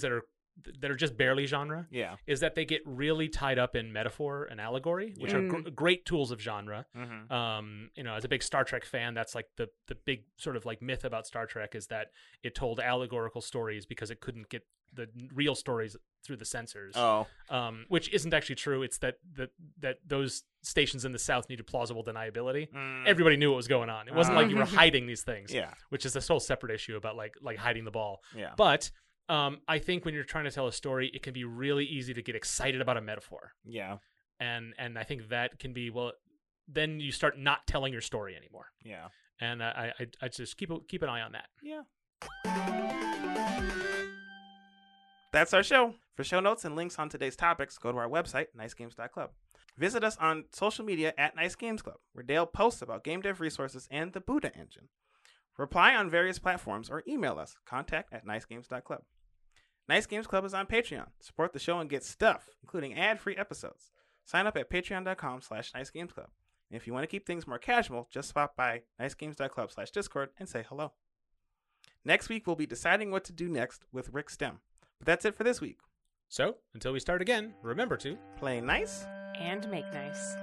th- that are just barely genre Yeah. is that they get really tied up in metaphor and allegory, which Yeah. are gr- great tools of genre. Mm-hmm. Um, you know, as a big Star Trek fan, that's like the the big sort of like myth about Star Trek is that it told allegorical stories because it couldn't get the real stories through the censors. Oh. Um, which isn't actually true. It's that that that those stations in the South needed plausible deniability. Mm. Everybody knew what was going on. It wasn't Ah. like you were hiding these things, Yeah. which is this whole separate issue about like like hiding the ball. Yeah. But um, I think when you're trying to tell a story, it can be really easy to get excited about a metaphor, Yeah. and and I think that can be well. Then you start not telling your story anymore, Yeah. and I I, I just keep a, keep an eye on that. Yeah. That's our show. For show notes and links on today's topics, go to our website, nice games dot club. Visit us on social media at Nice Games Club, where Dale posts about game dev resources and the Buddha engine. Reply on various platforms or email us, contact at nice games dot club. Nice Games Club is on Patreon. Support the show and get stuff, including ad-free episodes. Sign up at patreon.com slash nicegamesclub. And if you want to keep things more casual, just stop by nicegames.club slash discord and say hello. Next week, we'll be deciding what to do next with Rick Stem. But that's it for this week. So until we start again, remember to Play nice. And make nice.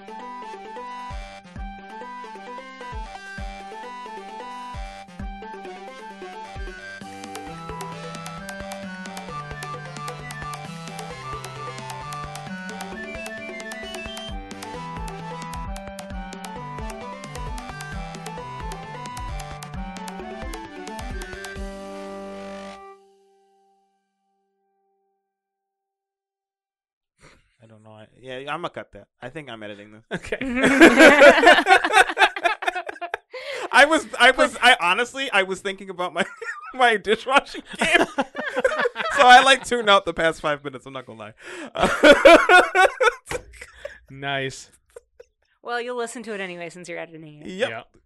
I don't know. I, yeah, I'm gonna cut that. I think I'm editing this. okay. I was, I was, I honestly, I was thinking about my my dishwashing game, so I like tuned out the past five minutes. I'm not gonna lie. Nice. Well, you'll listen to it anyway since you're editing it. Yep. Yeah.